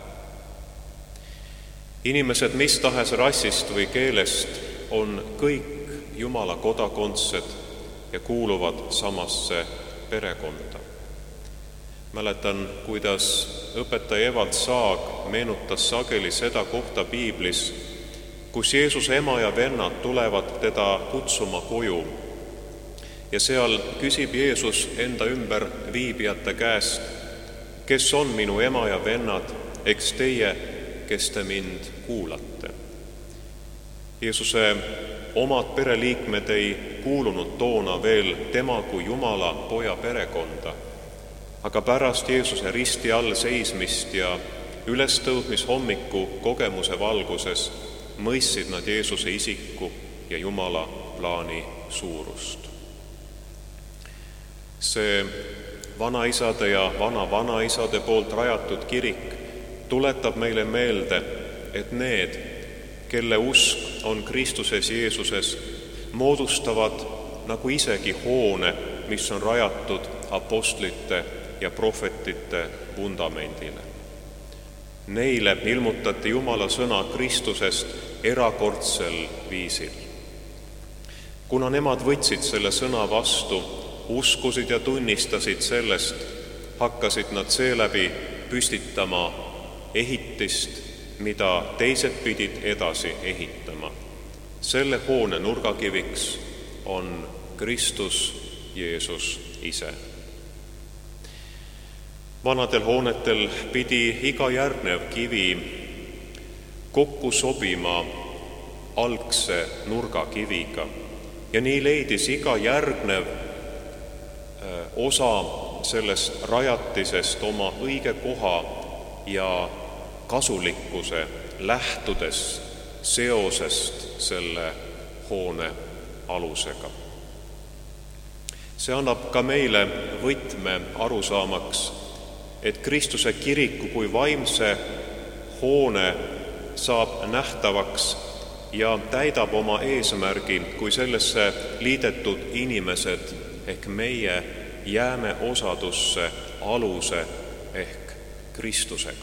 [SPEAKER 2] Inimesed mis tahes rassist või keelest on kõik Jumala kodakondsed ja kuuluvad samasse perekonda. Mäletan, kuidas õpetaja Evald Saag meenutas sageli seda kohta piiblis, kus Jeesuse ema ja vennad tulevad teda kutsuma koju ja seal küsib Jeesus enda ümber viibijate käest, kes on minu ema ja vennad, eks teie, kes te mind kuulate. Jeesuse omad pereliikmed ei kuulunud toona veel tema kui Jumala poja perekonda, aga pärast Jeesuse risti all seismist ja ülestõusmishommiku kogemuse valguses mõistsid nad Jeesuse isiku ja Jumala plaani suurust. See vanaisade ja vana-vanaisade poolt rajatud kirik tuletab meile meelde, et need, kelle usk on Kristuses Jeesuses, moodustavad nagu isegi hoone, mis on rajatud apostlite ja prohvetite vundamendile. Neile ilmutati Jumala sõna Kristusest erakordsel viisil. Kuna nemad võtsid selle sõna vastu, uskusid ja tunnistasid sellest, hakkasid nad seeläbi püstitama ehitist, mida teised pidid edasi ehitama. Selle hoone nurgakiviks on Kristus Jeesus ise. Vanadel hoonetel pidi iga järgnev kivi kokku sobima algse nurgakiviga ja nii leidis iga järgnev osa sellest rajatisest oma õige koha ja kasulikkuse lähtudes seosest selle hoone alusega. See annab ka meile võtme arusaamaks, et Kristuse kiriku kui vaimse hoone saab nähtavaks ja täidab oma eesmärgi, kui sellesse liidetud inimesed ehk meie jääme osadusse aluse ehk Kristusega.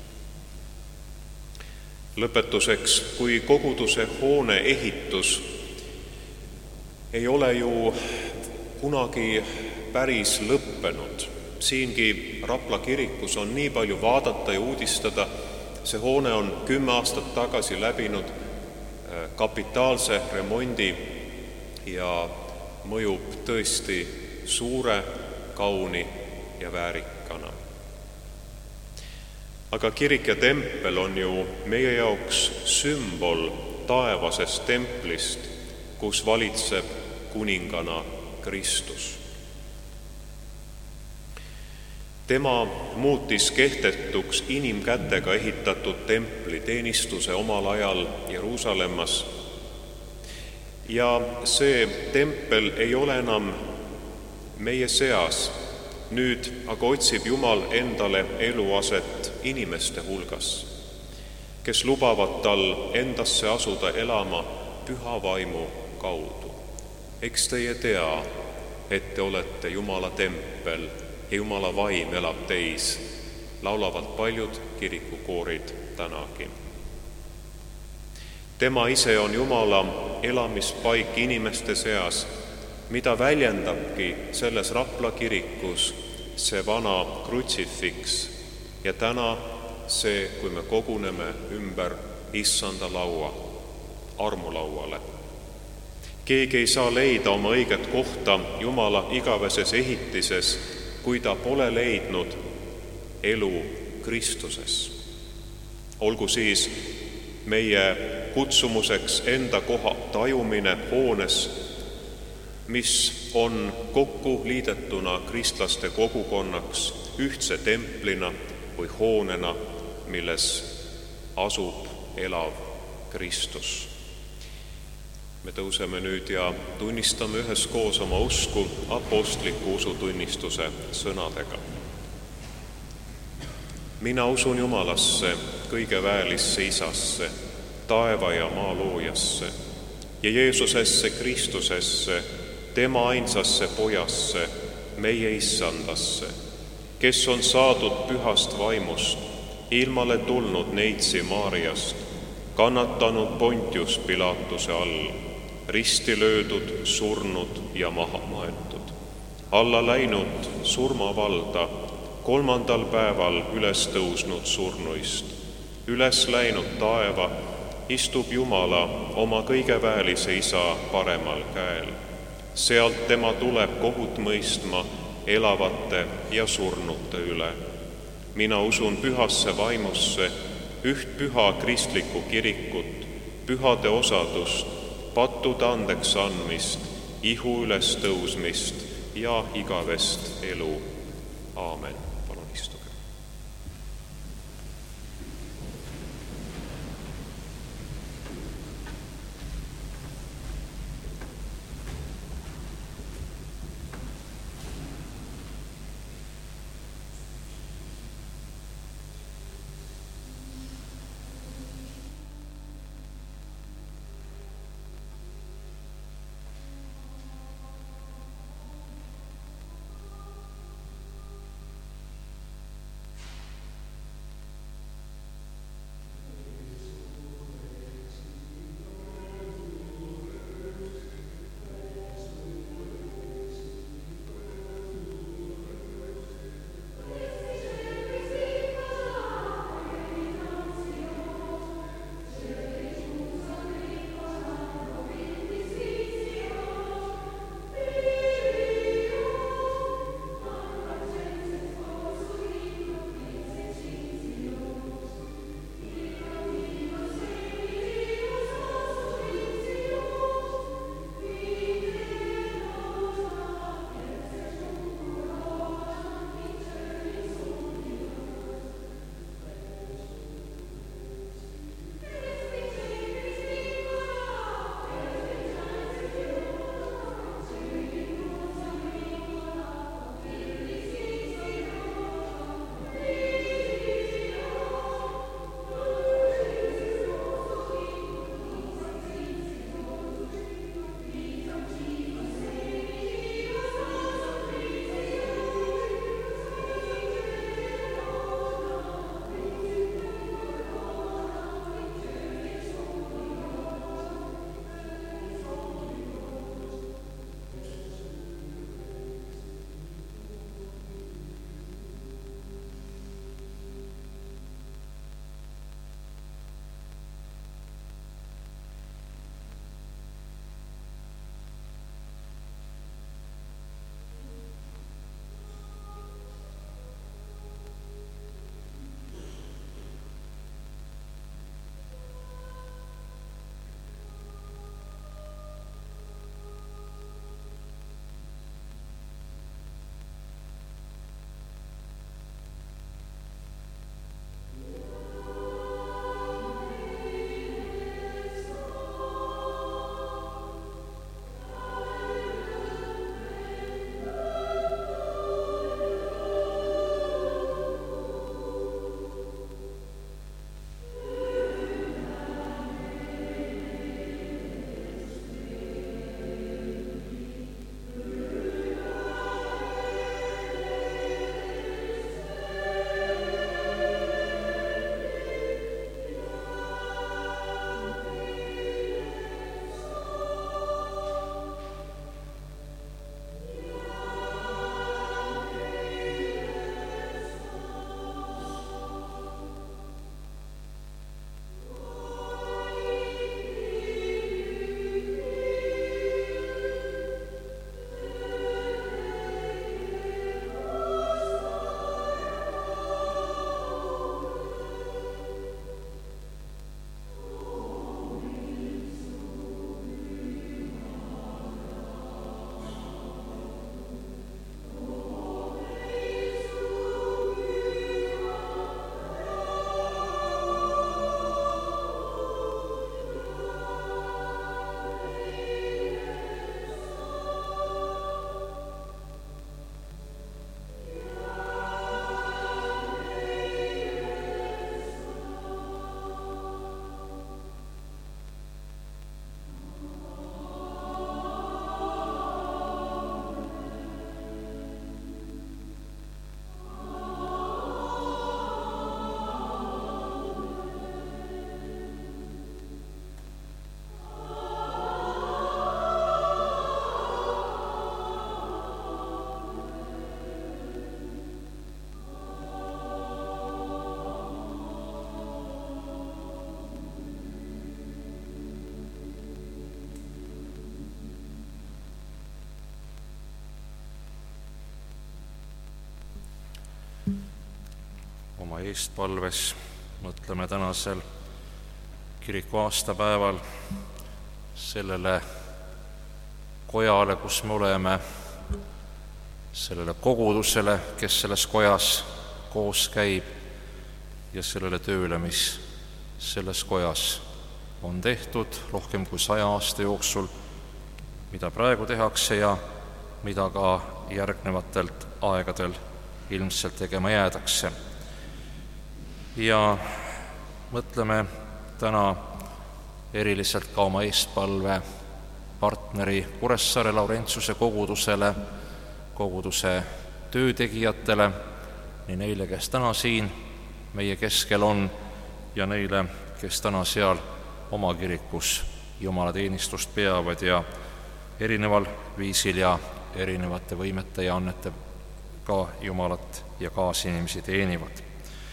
[SPEAKER 2] Lõpetuseks, kui koguduse hoone ehitus ei ole ju kunagi päris lõppenud. Siingi Rapla kirikus on nii palju vaadata ja uudistada. See hoone on 10 aastat tagasi läbinud kapitaalse remondi ja mõjub tõesti suure, kauni ja väärikana. Aga kirik ja tempel on ju meie jaoks sümbol taevasest templist, kus valitseb kuningana Kristus. Tema muutis kehtetuks inimkätega ehitatud templi teenistuse omal ajal Jeruusalemmas. Ja see tempel ei ole enam meie seas. Nüüd aga otsib Jumal endale eluaset inimeste hulgas, kes lubavad tal endasse asuda elama püha vaimu kaudu. Eks teie tea, et te olete Jumala tempel ja Jumala vaim elab teis, laulavad paljud kirikukoorid tänagi. Tema ise on Jumala elamispaik inimeste seas, mida väljendabki selles Rapla kirikus see vana krutsifiks ja täna see, kui me koguneme ümber issanda laua, armulauale. Keegi ei saa leida oma õiget kohta Jumala igaveses ehitises, kui ta pole leidnud elu Kristuses. Olgu siis meie kutsumuseks enda koha tajumine hoones, mis on kokku liidetuna kristlaste kogukonnaks ühtse templina või hoonena, milles asub elav Kristus. Me tõuseme nüüd ja tunnistame üheskoos oma usku apostliku usutunnistuse sõnadega. Mina usun Jumalasse, kõigeväelisse Isasse, taeva ja maa loojasse ja Jeesusesse Kristusesse, tema ainsasse pojasse, meie issandasse, kes on saadud pühast vaimust, ilmale tulnud neitsi Maariast, kannatanud Pontius Pilatuse all, risti löödud, surnud ja maha maetud, alla läinud surmavalda, 3. päeval üles tõusnud surnuist, üles läinud taeva, istub Jumala oma kõigeväelise Isa paremal käel. Sealt tema tuleb kohut mõistma elavate ja surnute üle. Mina usun pühasse vaimusse, üht püha kristlikku kirikut, pühade osadust, pattude andeks andmist, ihu üles tõusmist ja igavest elu. Aamen. Palun istuge.
[SPEAKER 1] oma eestpalves mõtleme tänasel kiriku aastapäeval sellele kojale, kus me oleme, sellele kogudusele, kes selles kojas koos käib, ja sellele tööle, mis selles kojas on tehtud rohkem kui 100 aasta jooksul, mida praegu tehakse ja mida ka järgnevatelt aegadel ilmselt tegema jäädakse. Ja mõtleme täna eriliselt ka oma eestpalve partneri Kuressaare Laurentsuse kogudusele, koguduse töötegijatele, nii neile, kes täna siin meie keskel on, ja neile, kes täna seal oma kirikus jumalateenistust peavad ja erineval viisil ja erinevate võimete ja annete ka Jumalat ja kaasinimesi teenivad.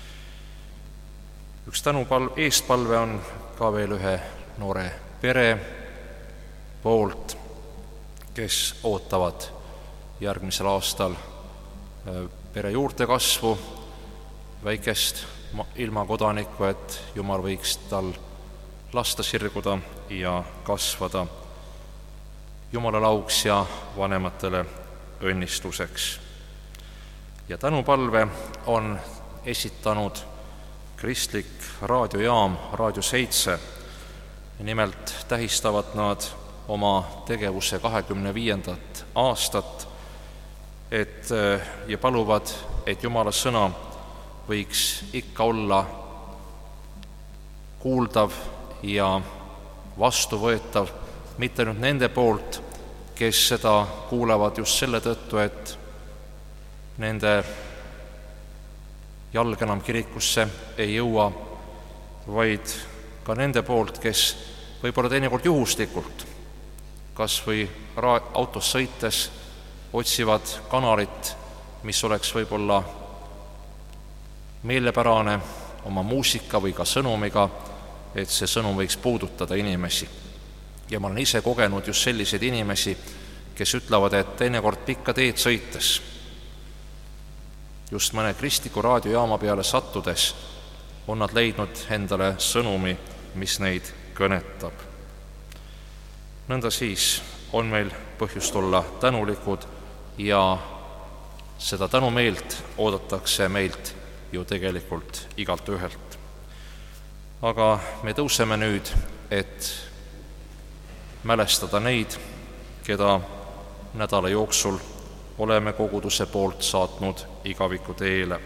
[SPEAKER 1] Üks eestpalve on ka veel ühe noore pere poolt, kes ootavad järgmisel aastal pere juurdekasvu, väikest ilmakodanikku, et Jumal võiks tal lasta sirguda ja kasvada Jumalale auks ja vanematele õnnistuseks. Ja tänupalve on esitanud kristlik raadiojaam Raadio 7. Nimelt tähistavad nad oma tegevuse 25. aastat, ja paluvad, et Jumala sõna võiks ikka olla kuuldav ja vastuvõetav, mitte nüüd nende poolt, kes seda kuulevad just selle tõttu, et nende jalg enam kirikusse ei jõua, vaid ka nende poolt, kes võib-olla teinekord juhuslikult, kas või autos sõites, otsivad kanalit, mis oleks võib-olla meelepärane oma muusika või ka sõnumiga, et see sõnum võiks puudutada inimesi. Ja ma olen ise kogenud just selliseid inimesi, kes ütlevad, et teinekord pikka teed sõites, just mõne kristliku raadiojaama peale sattudes, on nad leidnud endale sõnumi, mis neid kõnetab. Nõnda siis on meil põhjust olla tänulikud ja seda tänumeelt oodatakse meilt ju tegelikult igalt ühelt. Aga me tõuseme nüüd, et mälestada neid, keda nädala jooksul oleme koguduse poolt saatnud igaviku teele.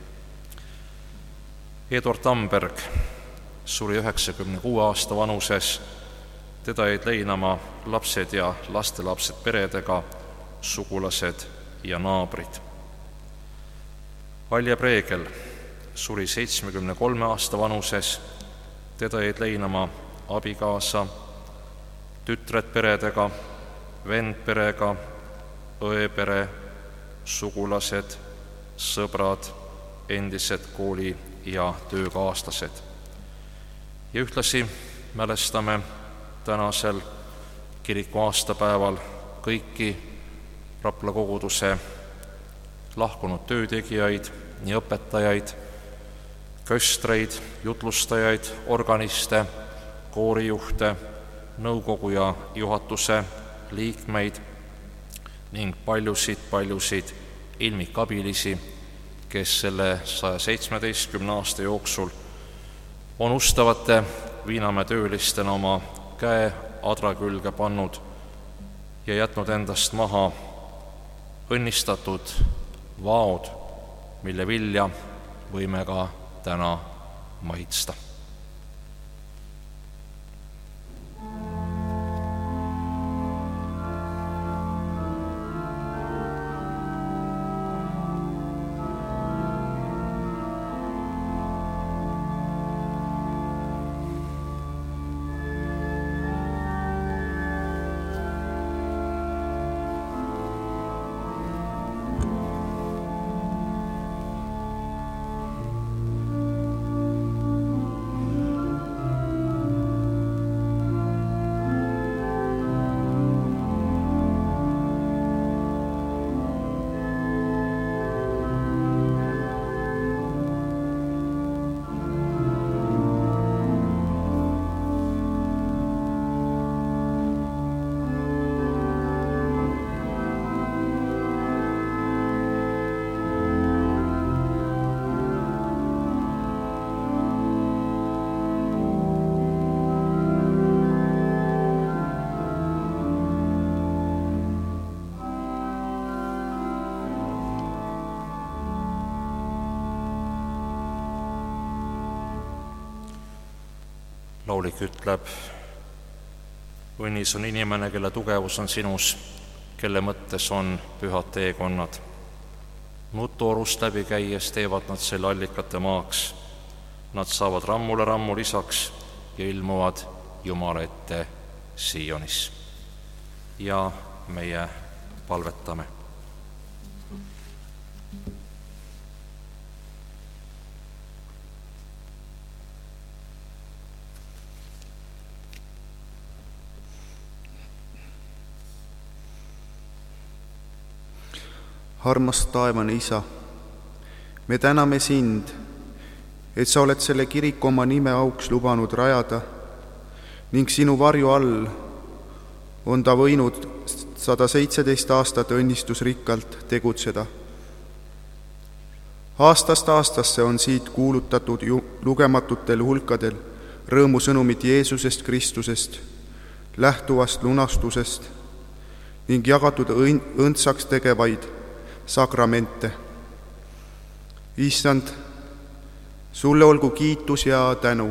[SPEAKER 1] Eduard Tamberg suri 96 aasta vanuses, teda jäid leinama lapsed ja lastelapsed peredega, sugulased ja naabrid. Alje Preegel suri 73 aasta vanuses, teda jäid leinama abikaasa, tütred peredega, vend perega, õepere, sugulased, sõbrad, endised kooli- ja töökaaslased. Ja ühtlasi mälestame tänasel kiriku aastapäeval kõiki Rapla koguduse lahkunud töötegijaid, nii õpetajaid, köstreid, jutlustajaid, organiste, koorijuhte, nõukogu ja juhatuse liikmeid ning paljusid ilmikabilisi, kes selle 117 aasta jooksul on ustavate Viinamäe töölistena oma käe adra külge pannud ja jätnud endast maha õnnistatud vaod, mille vilja võime ka täna maitsta. laulik ütleb, õnnis on inimene, kelle tugevus on sinus, kelle mõttes on pühad teekonnad. Nutuorust läbi käies teevad nad selle allikate maaks. Nad saavad rammule rammu lisaks ja ilmuvad Jumala ette Sionis. Ja meie palvetame.
[SPEAKER 3] Armas taevane Isa, me täname sind, et sa oled selle kiriku oma nime auks lubanud rajada ning sinu varju all on ta võinud 117 aastat õnnistusrikkalt tegutseda. Aastast aastasse on siit kuulutatud lugematutel hulkadel rõõmusõnumit Jeesusest Kristusest, lähtuvast lunastusest ning jagatud õndsaks tegevaid sakramente. Issand, sulle olgu kiitus ja tänu.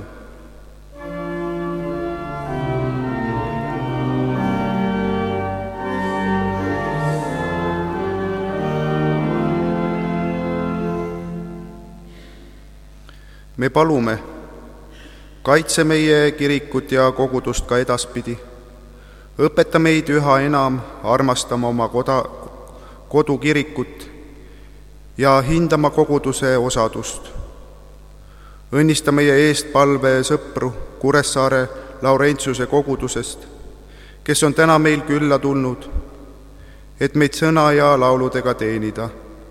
[SPEAKER 3] Me palume, kaitse meie kirikut ja kogudust ka edaspidi. Õpeta meid üha enam armastama oma kodukirikut ja hindama koguduse osadust. Õnnista meie eestpalve sõpru Kuressaare Laurentsiuse kogudusest, kes on täna meil külla tulnud, et meid sõna ja lauludega teenida.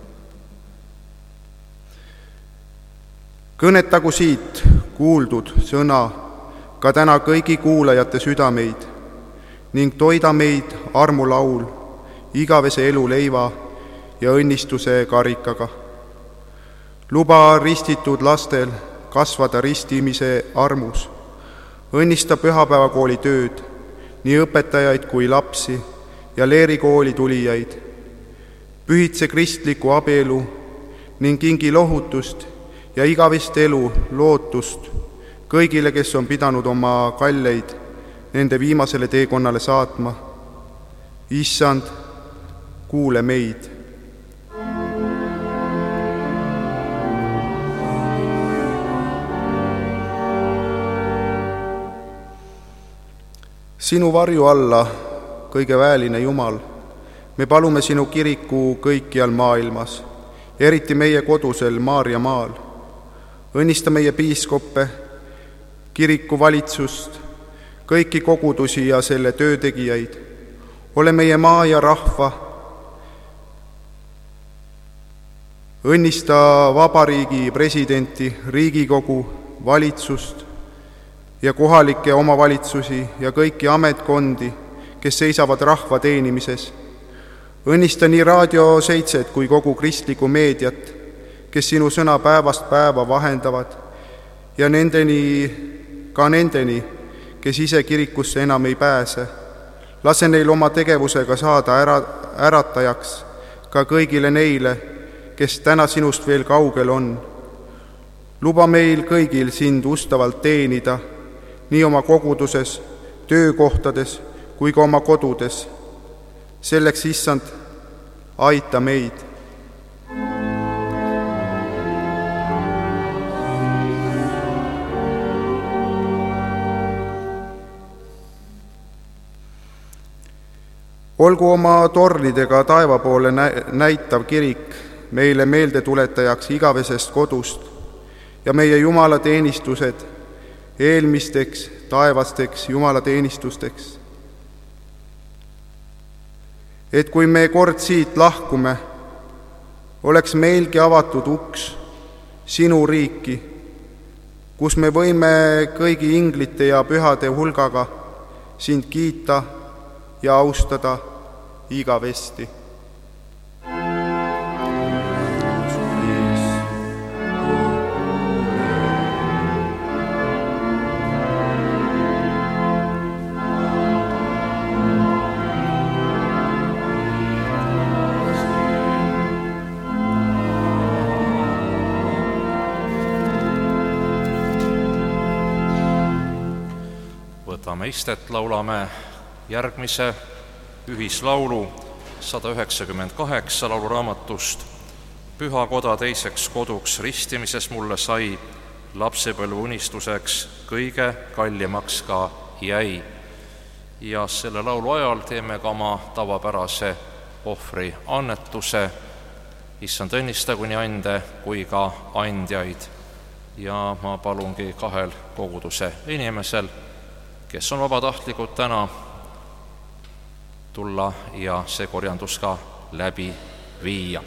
[SPEAKER 3] Kõnetagu siit kuuldud sõna ka täna kõigi kuulajate südameid ning toida meid armulaul igavese elu leiva ja õnnistuse karikaga. Luba ristitud lastel kasvada ristimise armus. Õnnista pühapäevakooli tööd, nii õpetajaid kui lapsi ja leerikooli tulijaid. Pühitse kristliku abielu ning kingi lohutust ja igavest elu lootust kõigile, kes on pidanud oma kalleid nende viimasele teekonnale saatma. Issand, kuule meid. Sinu varju alla, kõige väeline Jumal, me palume sinu kiriku kõikjal maailmas, eriti meie kodusel Maarjamaal. Õnnista meie piiskoppe, kiriku valitsust, kõiki kogudusi ja selle töötegijaid. Ole meie maa ja rahva. Õnnista vabariigi presidenti, Riigikogu, valitsust ja kohalikke omavalitsusi ja kõiki ametkondi, kes seisavad rahva teenimises. Õnnista nii Raadio 7 kui kogu kristlikku meediat, kes sinu sõna päevast päeva vahendavad ja nendeni, kes ise kirikusse enam ei pääse. Lase neil oma tegevusega saada äratajaks ka kõigile neile, kes täna sinust veel kaugel on. Luba meil kõigil sind ustavalt teenida, nii oma koguduses, töökohtades kui ka oma kodudes. Selleks, Issand, aita meid. Olgu oma tornidega taeva poole näitav kirik meile meeldetuletajaks igavesest kodust ja meie jumalateenistused eelmisteks taevasteks jumalateenistusteks. Et kui me kord siit lahkume, oleks meilgi avatud uks sinu riiki, kus me võime kõigi inglite ja pühade hulgaga sind kiita ja austada igavesti.
[SPEAKER 1] võtame istet, laulame järgmise ühislaulu 198 lauluraamatust Püha koda teiseks koduks ristimises mulle sai, lapsepõlve unistuseks kõige kallimaks ka jäi. Ja selle laulu ajal teeme ka oma tavapärase ohvri annetuse. Issand õnnistagu nii ande kui ka andjaid. Ja ma palungi kahel koguduse inimesel, kes on vabatahtlikud täna, tulla ja see korjandus ka läbi viia.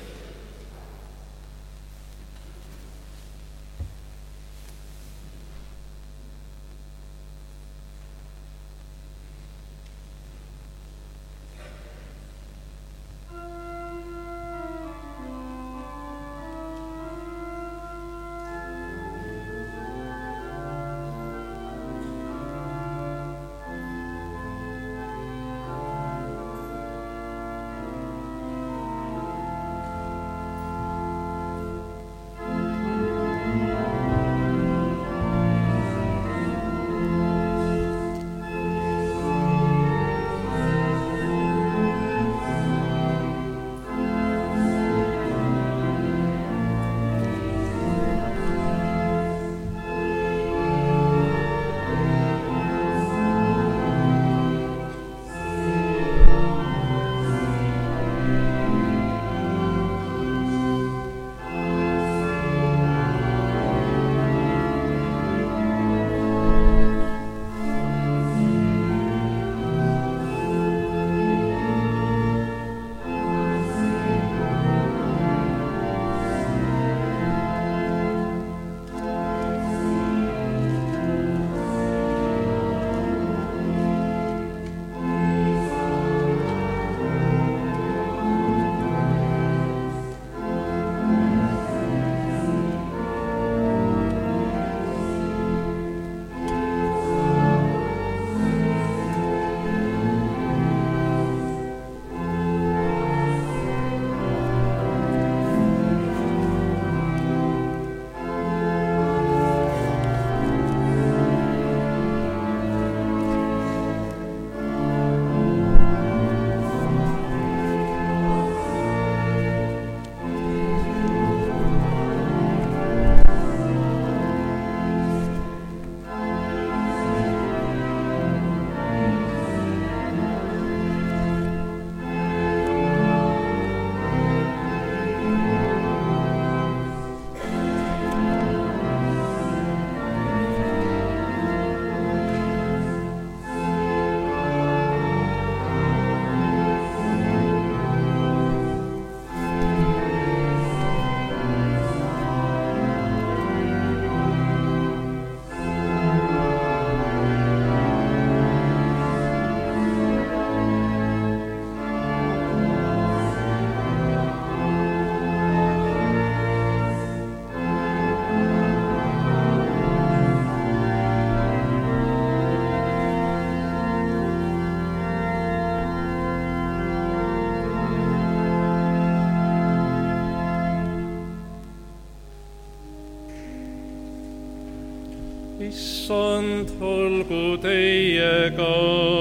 [SPEAKER 1] Issand, olgu teiega.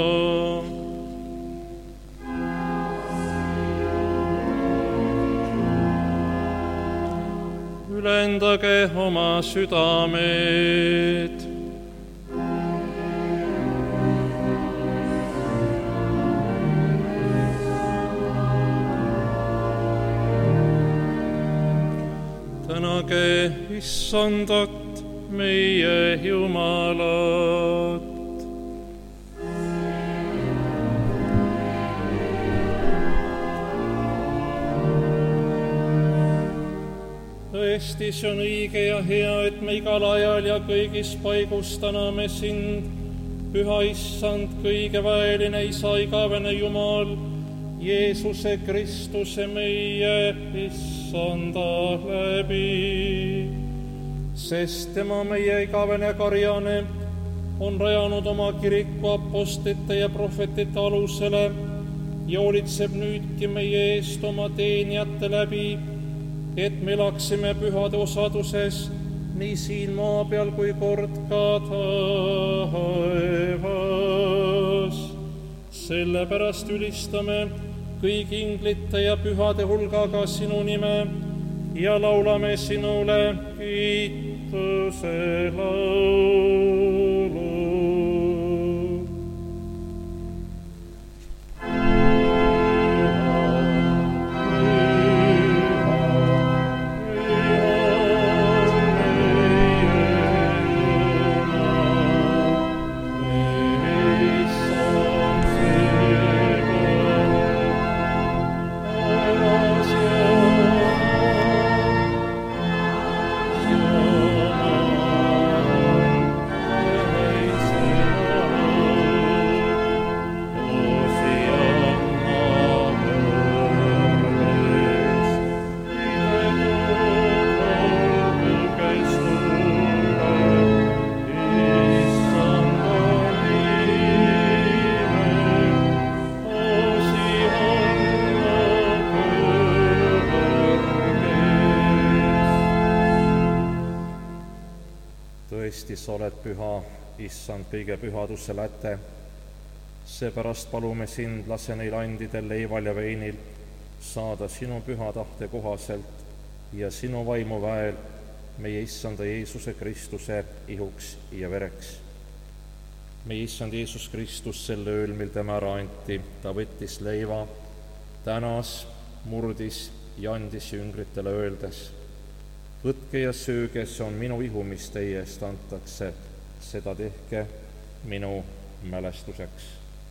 [SPEAKER 1] Ülendage oma südamed. Tänage Issandat, meie Jumalat. Tõesti, see on õige ja hea, et me igal ajal ja kõigis paigus täname sind, Püha Issand, kõigeväeline Isa, igavene Jumal, Jeesuse Kristuse meie Issanda läbi. Sest tema meie igavene karjane on rajanud oma kiriku apostlite ja prohvetite alusele ja hoolitseb nüüdki meie eest oma teenijate läbi, et me elaksime pühade osaduses nii siin maa peal kui kord ka taevas. Sellepärast ülistame kõigi inglite ja pühade hulgaga sinu nime ja laulame sinule kiituse laulu.
[SPEAKER 4] tõesti, sa oled püha, issand, kõige pühaduse läte. Seepärast palume sind, lase neil andidel, leival ja veinil saada sinu püha tahte kohaselt ja sinu vaimu väel meie issanda Jeesuse Kristuse ihuks ja vereks. Meie issand Jeesus Kristus sel ööl, mil tema ära anti, ta võttis leiva, tänas, murdis ja andis jüngritele öeldes: võtke ja sööge, see on minu ihu, mis teie eest antakse, seda tehke minu mälestuseks.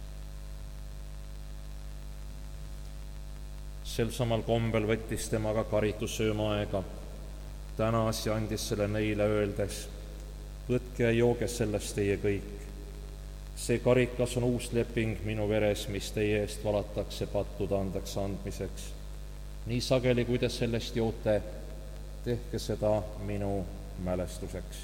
[SPEAKER 4] Sel samal kombel võttis temaga karitusöömaaega, tänas ja andis selle neile öeldes: võtke ja jooge sellest teie kõik. See karikas on uus leping minu veres, mis teie eest valatakse pattude andeks andmiseks. Nii sageli, kui te sellest joote, tehke seda minu mälestuseks.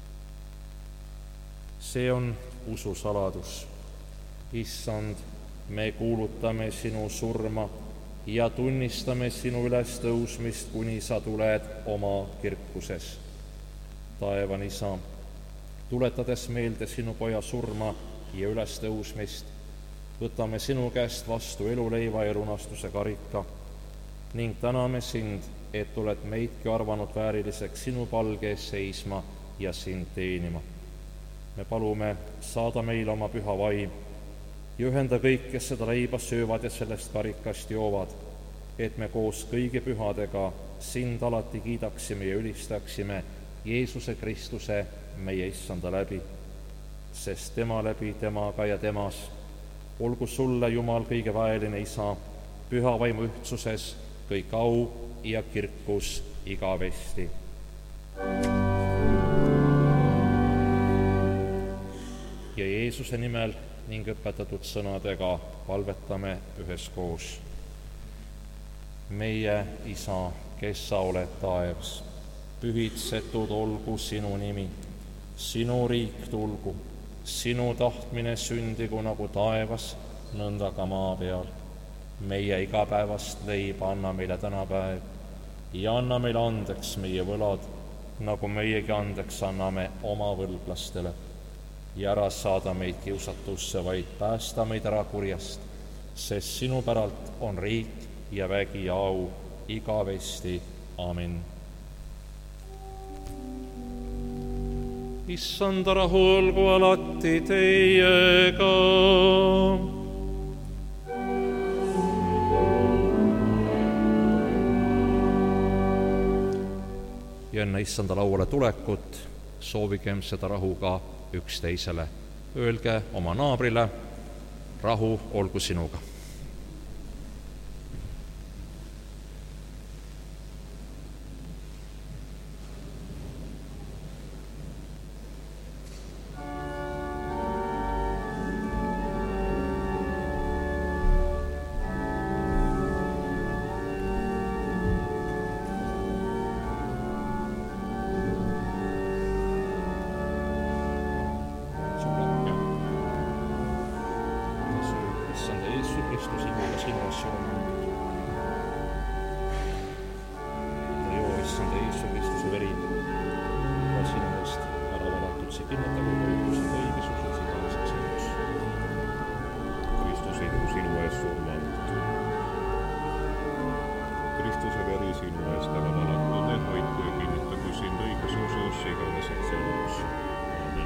[SPEAKER 4] See on usu saladus. Issand, me kuulutame sinu surma ja tunnistame sinu ülestõusmist, kuni sa tuled oma kirkuses. Taevan isa, tuletades meelde sinu poja surma ja ülestõusmist, võtame sinu käest vastu eluleiva ja lunastuse karika ning täname sind, et oled meidki arvanud vääriliseks sinu palge ees seisma ja sind teenima. Me palume, saada meile oma püha vaim ja ühenda kõik, kes seda leiba söövad ja sellest karikast joovad, et me koos kõigi pühadega sind alati kiidaksime ja ülistaksime Jeesuse Kristuse, meie issanda läbi, sest tema läbi, temaga ja temas olgu sulle, Jumal, kõige väeline isa, püha vaimu ühtsuses kõik au ja kirkus igavesti. Ja Jeesuse nimel ning õpetatud sõnadega palvetame üheskoos. Meie isa, kes sa oled taevas, pühitsetud olgu sinu nimi, sinu riik tulgu, sinu tahtmine sündigu nagu taevas, nõnda ka maa peal. Meie igapäevast leiba anna meile tänapäev ja anna meile andeks meie võlad, nagu meiegi andeks anname oma võlglastele. Ja ära saada meid kiusatusse, vaid päästa meid ära kurjast, sest sinu päralt on riik ja vägi ja au igavesti. Amin. Issanda rahu olgu alati teiega. Ja enne issanda lauale tulekut soovigem seda rahu ka üksteisele. Öelge oma naabrile: rahu olgu sinuga. ja kinnitagu oma õigused õigsuses igaveseks elus.
[SPEAKER 2] Kristuse elu sinu eest surmanud. Kristuse veri sinu eest ära valatud, need hoidku ja kinnitagu sind õiges usus igaveseks elus. Amen.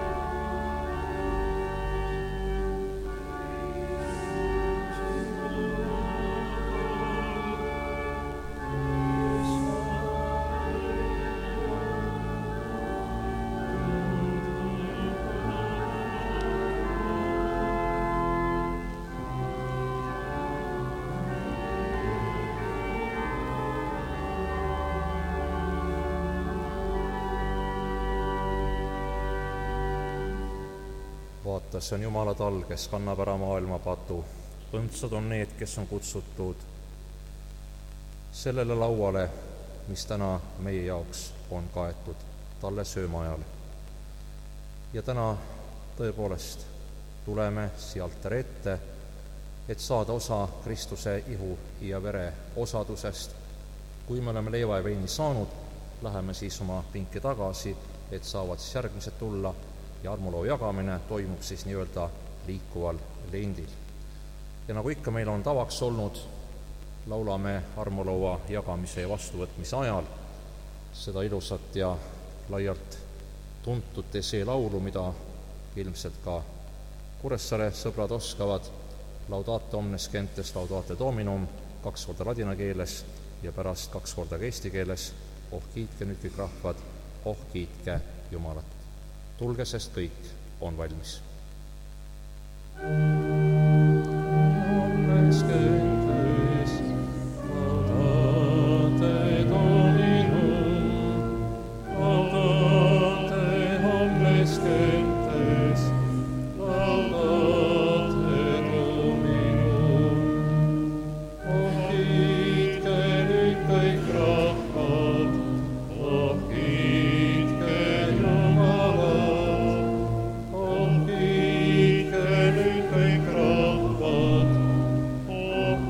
[SPEAKER 4] vaata, see on Jumala tall, kes kannab ära maailma patu. Õndsad on need, kes on kutsutud sellele lauale, mis täna meie jaoks on kaetud talle söömaajal. Ja täna tõepoolest tuleme siia altari ette, et saada osa Kristuse ihu ja vere osadusest. Kui me oleme leiva ja veini saanud, läheme siis oma pinki tagasi, et saavad siis järgmised tulla ja armuloo jagamine toimub siis nii-öelda liikuval lendil. Ja nagu ikka meil on tavaks olnud, laulame armuloa jagamise ja vastuvõtmise ajal seda ilusat ja laialt tuntud desee laulu, mida ilmselt ka Kuressaare sõbrad oskavad, Laudate omnes gentes, Laudate Dominum, 2 korda ladina keeles ja pärast 2 korda ka eesti keeles. Oh kiitke nüüd kõik rahvad, oh kiitke Jumalat. Tulge, sest kõik on valmis. Omnes gentes, Laudate Dominum, Laudate omnes gentes, Laudate Dominum. Oh kiitke nüüd kõik rahvad, oh kiitke Jumalat, oh kiitke nüüd kõik rahvad, oh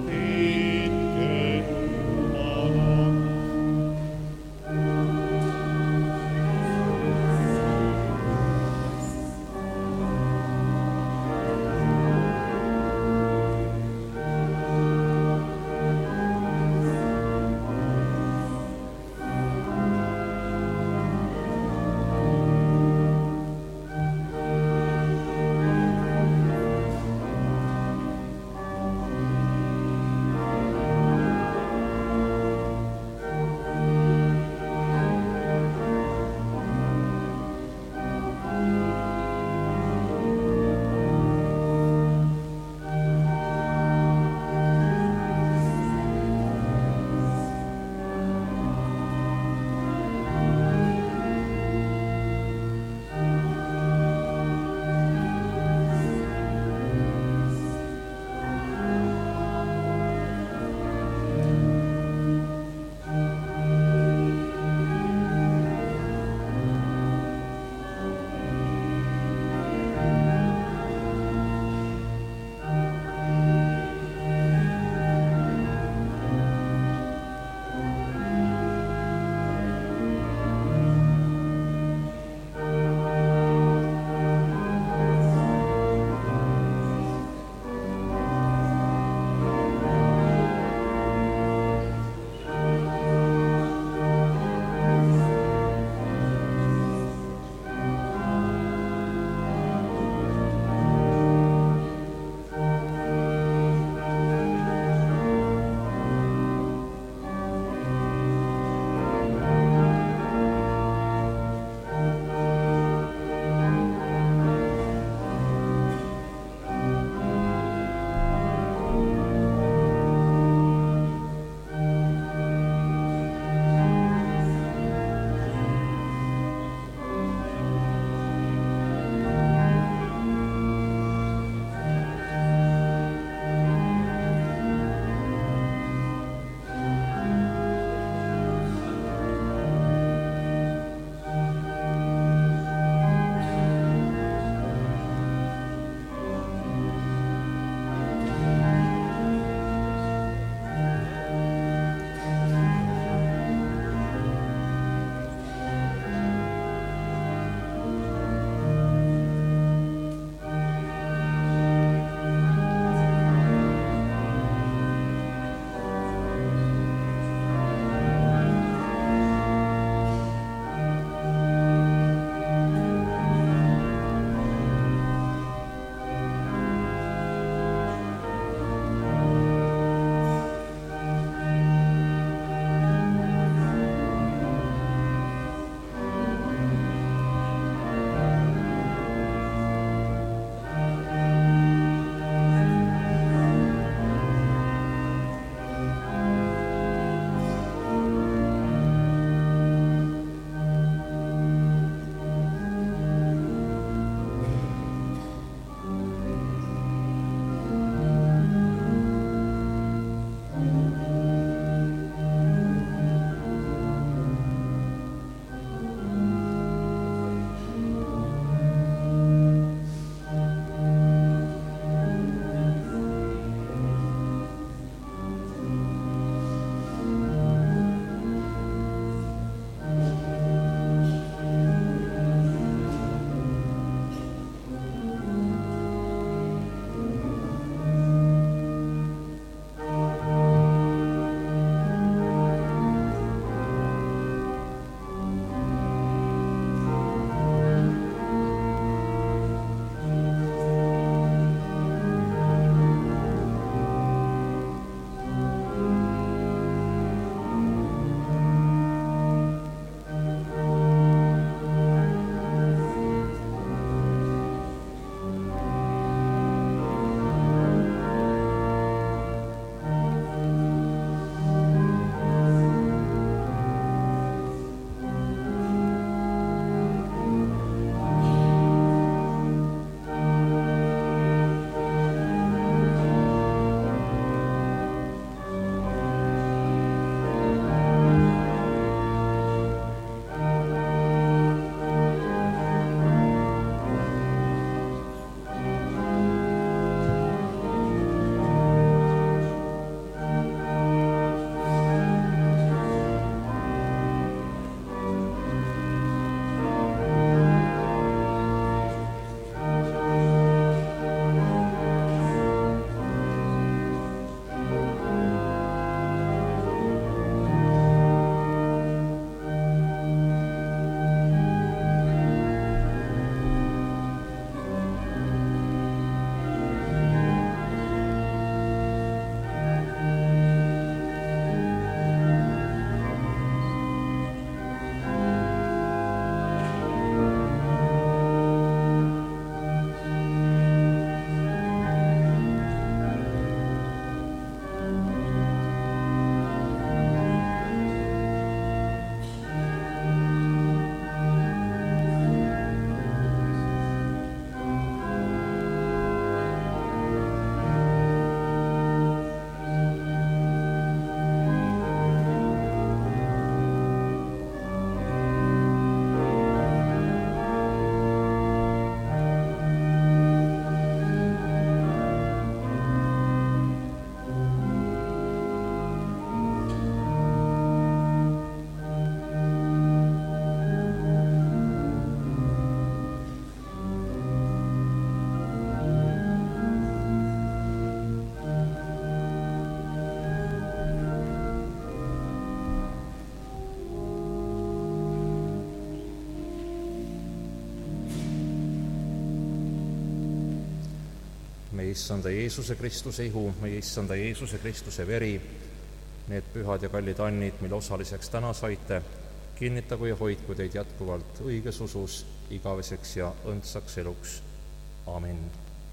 [SPEAKER 4] meie issanda Jeesuse Kristuse ihu, meie issanda Jeesuse Kristuse veri, need pühad ja kallid annid, mille osaliseks täna saite, kinnitagu ja hoidku teid jätkuvalt õiges usus igaveseks ja õndsaks eluks. Amin.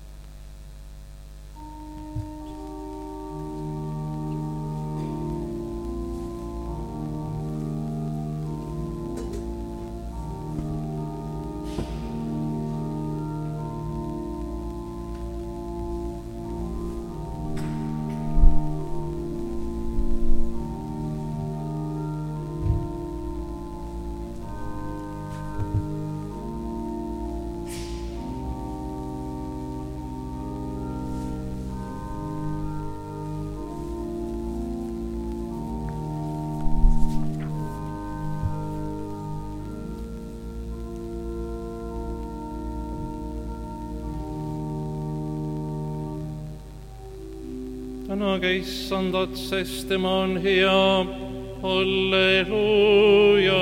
[SPEAKER 5] tänage issandat, sest tema on hea. Halleluuja.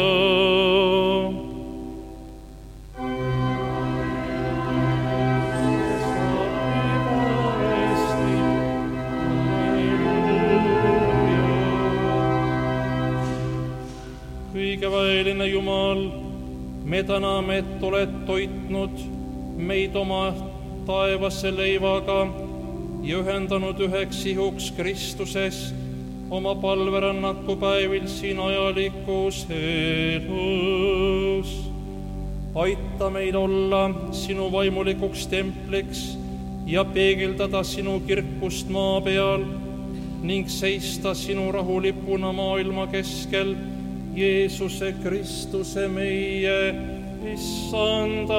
[SPEAKER 5] Kõigeväeline Jumal, me täname, et oled toitnud meid oma taevase leivaga ja ühendanud üheks ihuks Kristuses oma palverännaku päevil siin ajalikus elus. Aita meil olla sinu vaimulikuks templiks ja peegeldada sinu kirkust maa peal ning seista sinu rahulipuna maailma keskel Jeesuse Kristuse meie issanda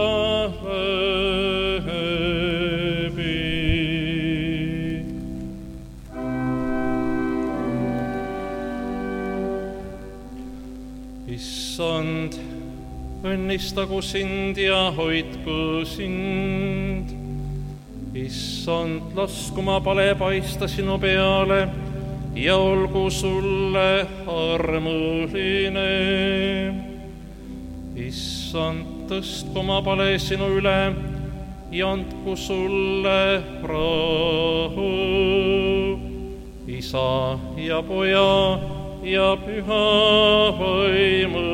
[SPEAKER 5] läbi. Issand, õnnistagu sind ja hoidku sind. Issand, lasku oma pale paista sinu peale ja olgu sulle armuline. Issand, tõstku oma pale sinu üle ja andku sulle rahu. Isa ja Poja ja Püha Vaimu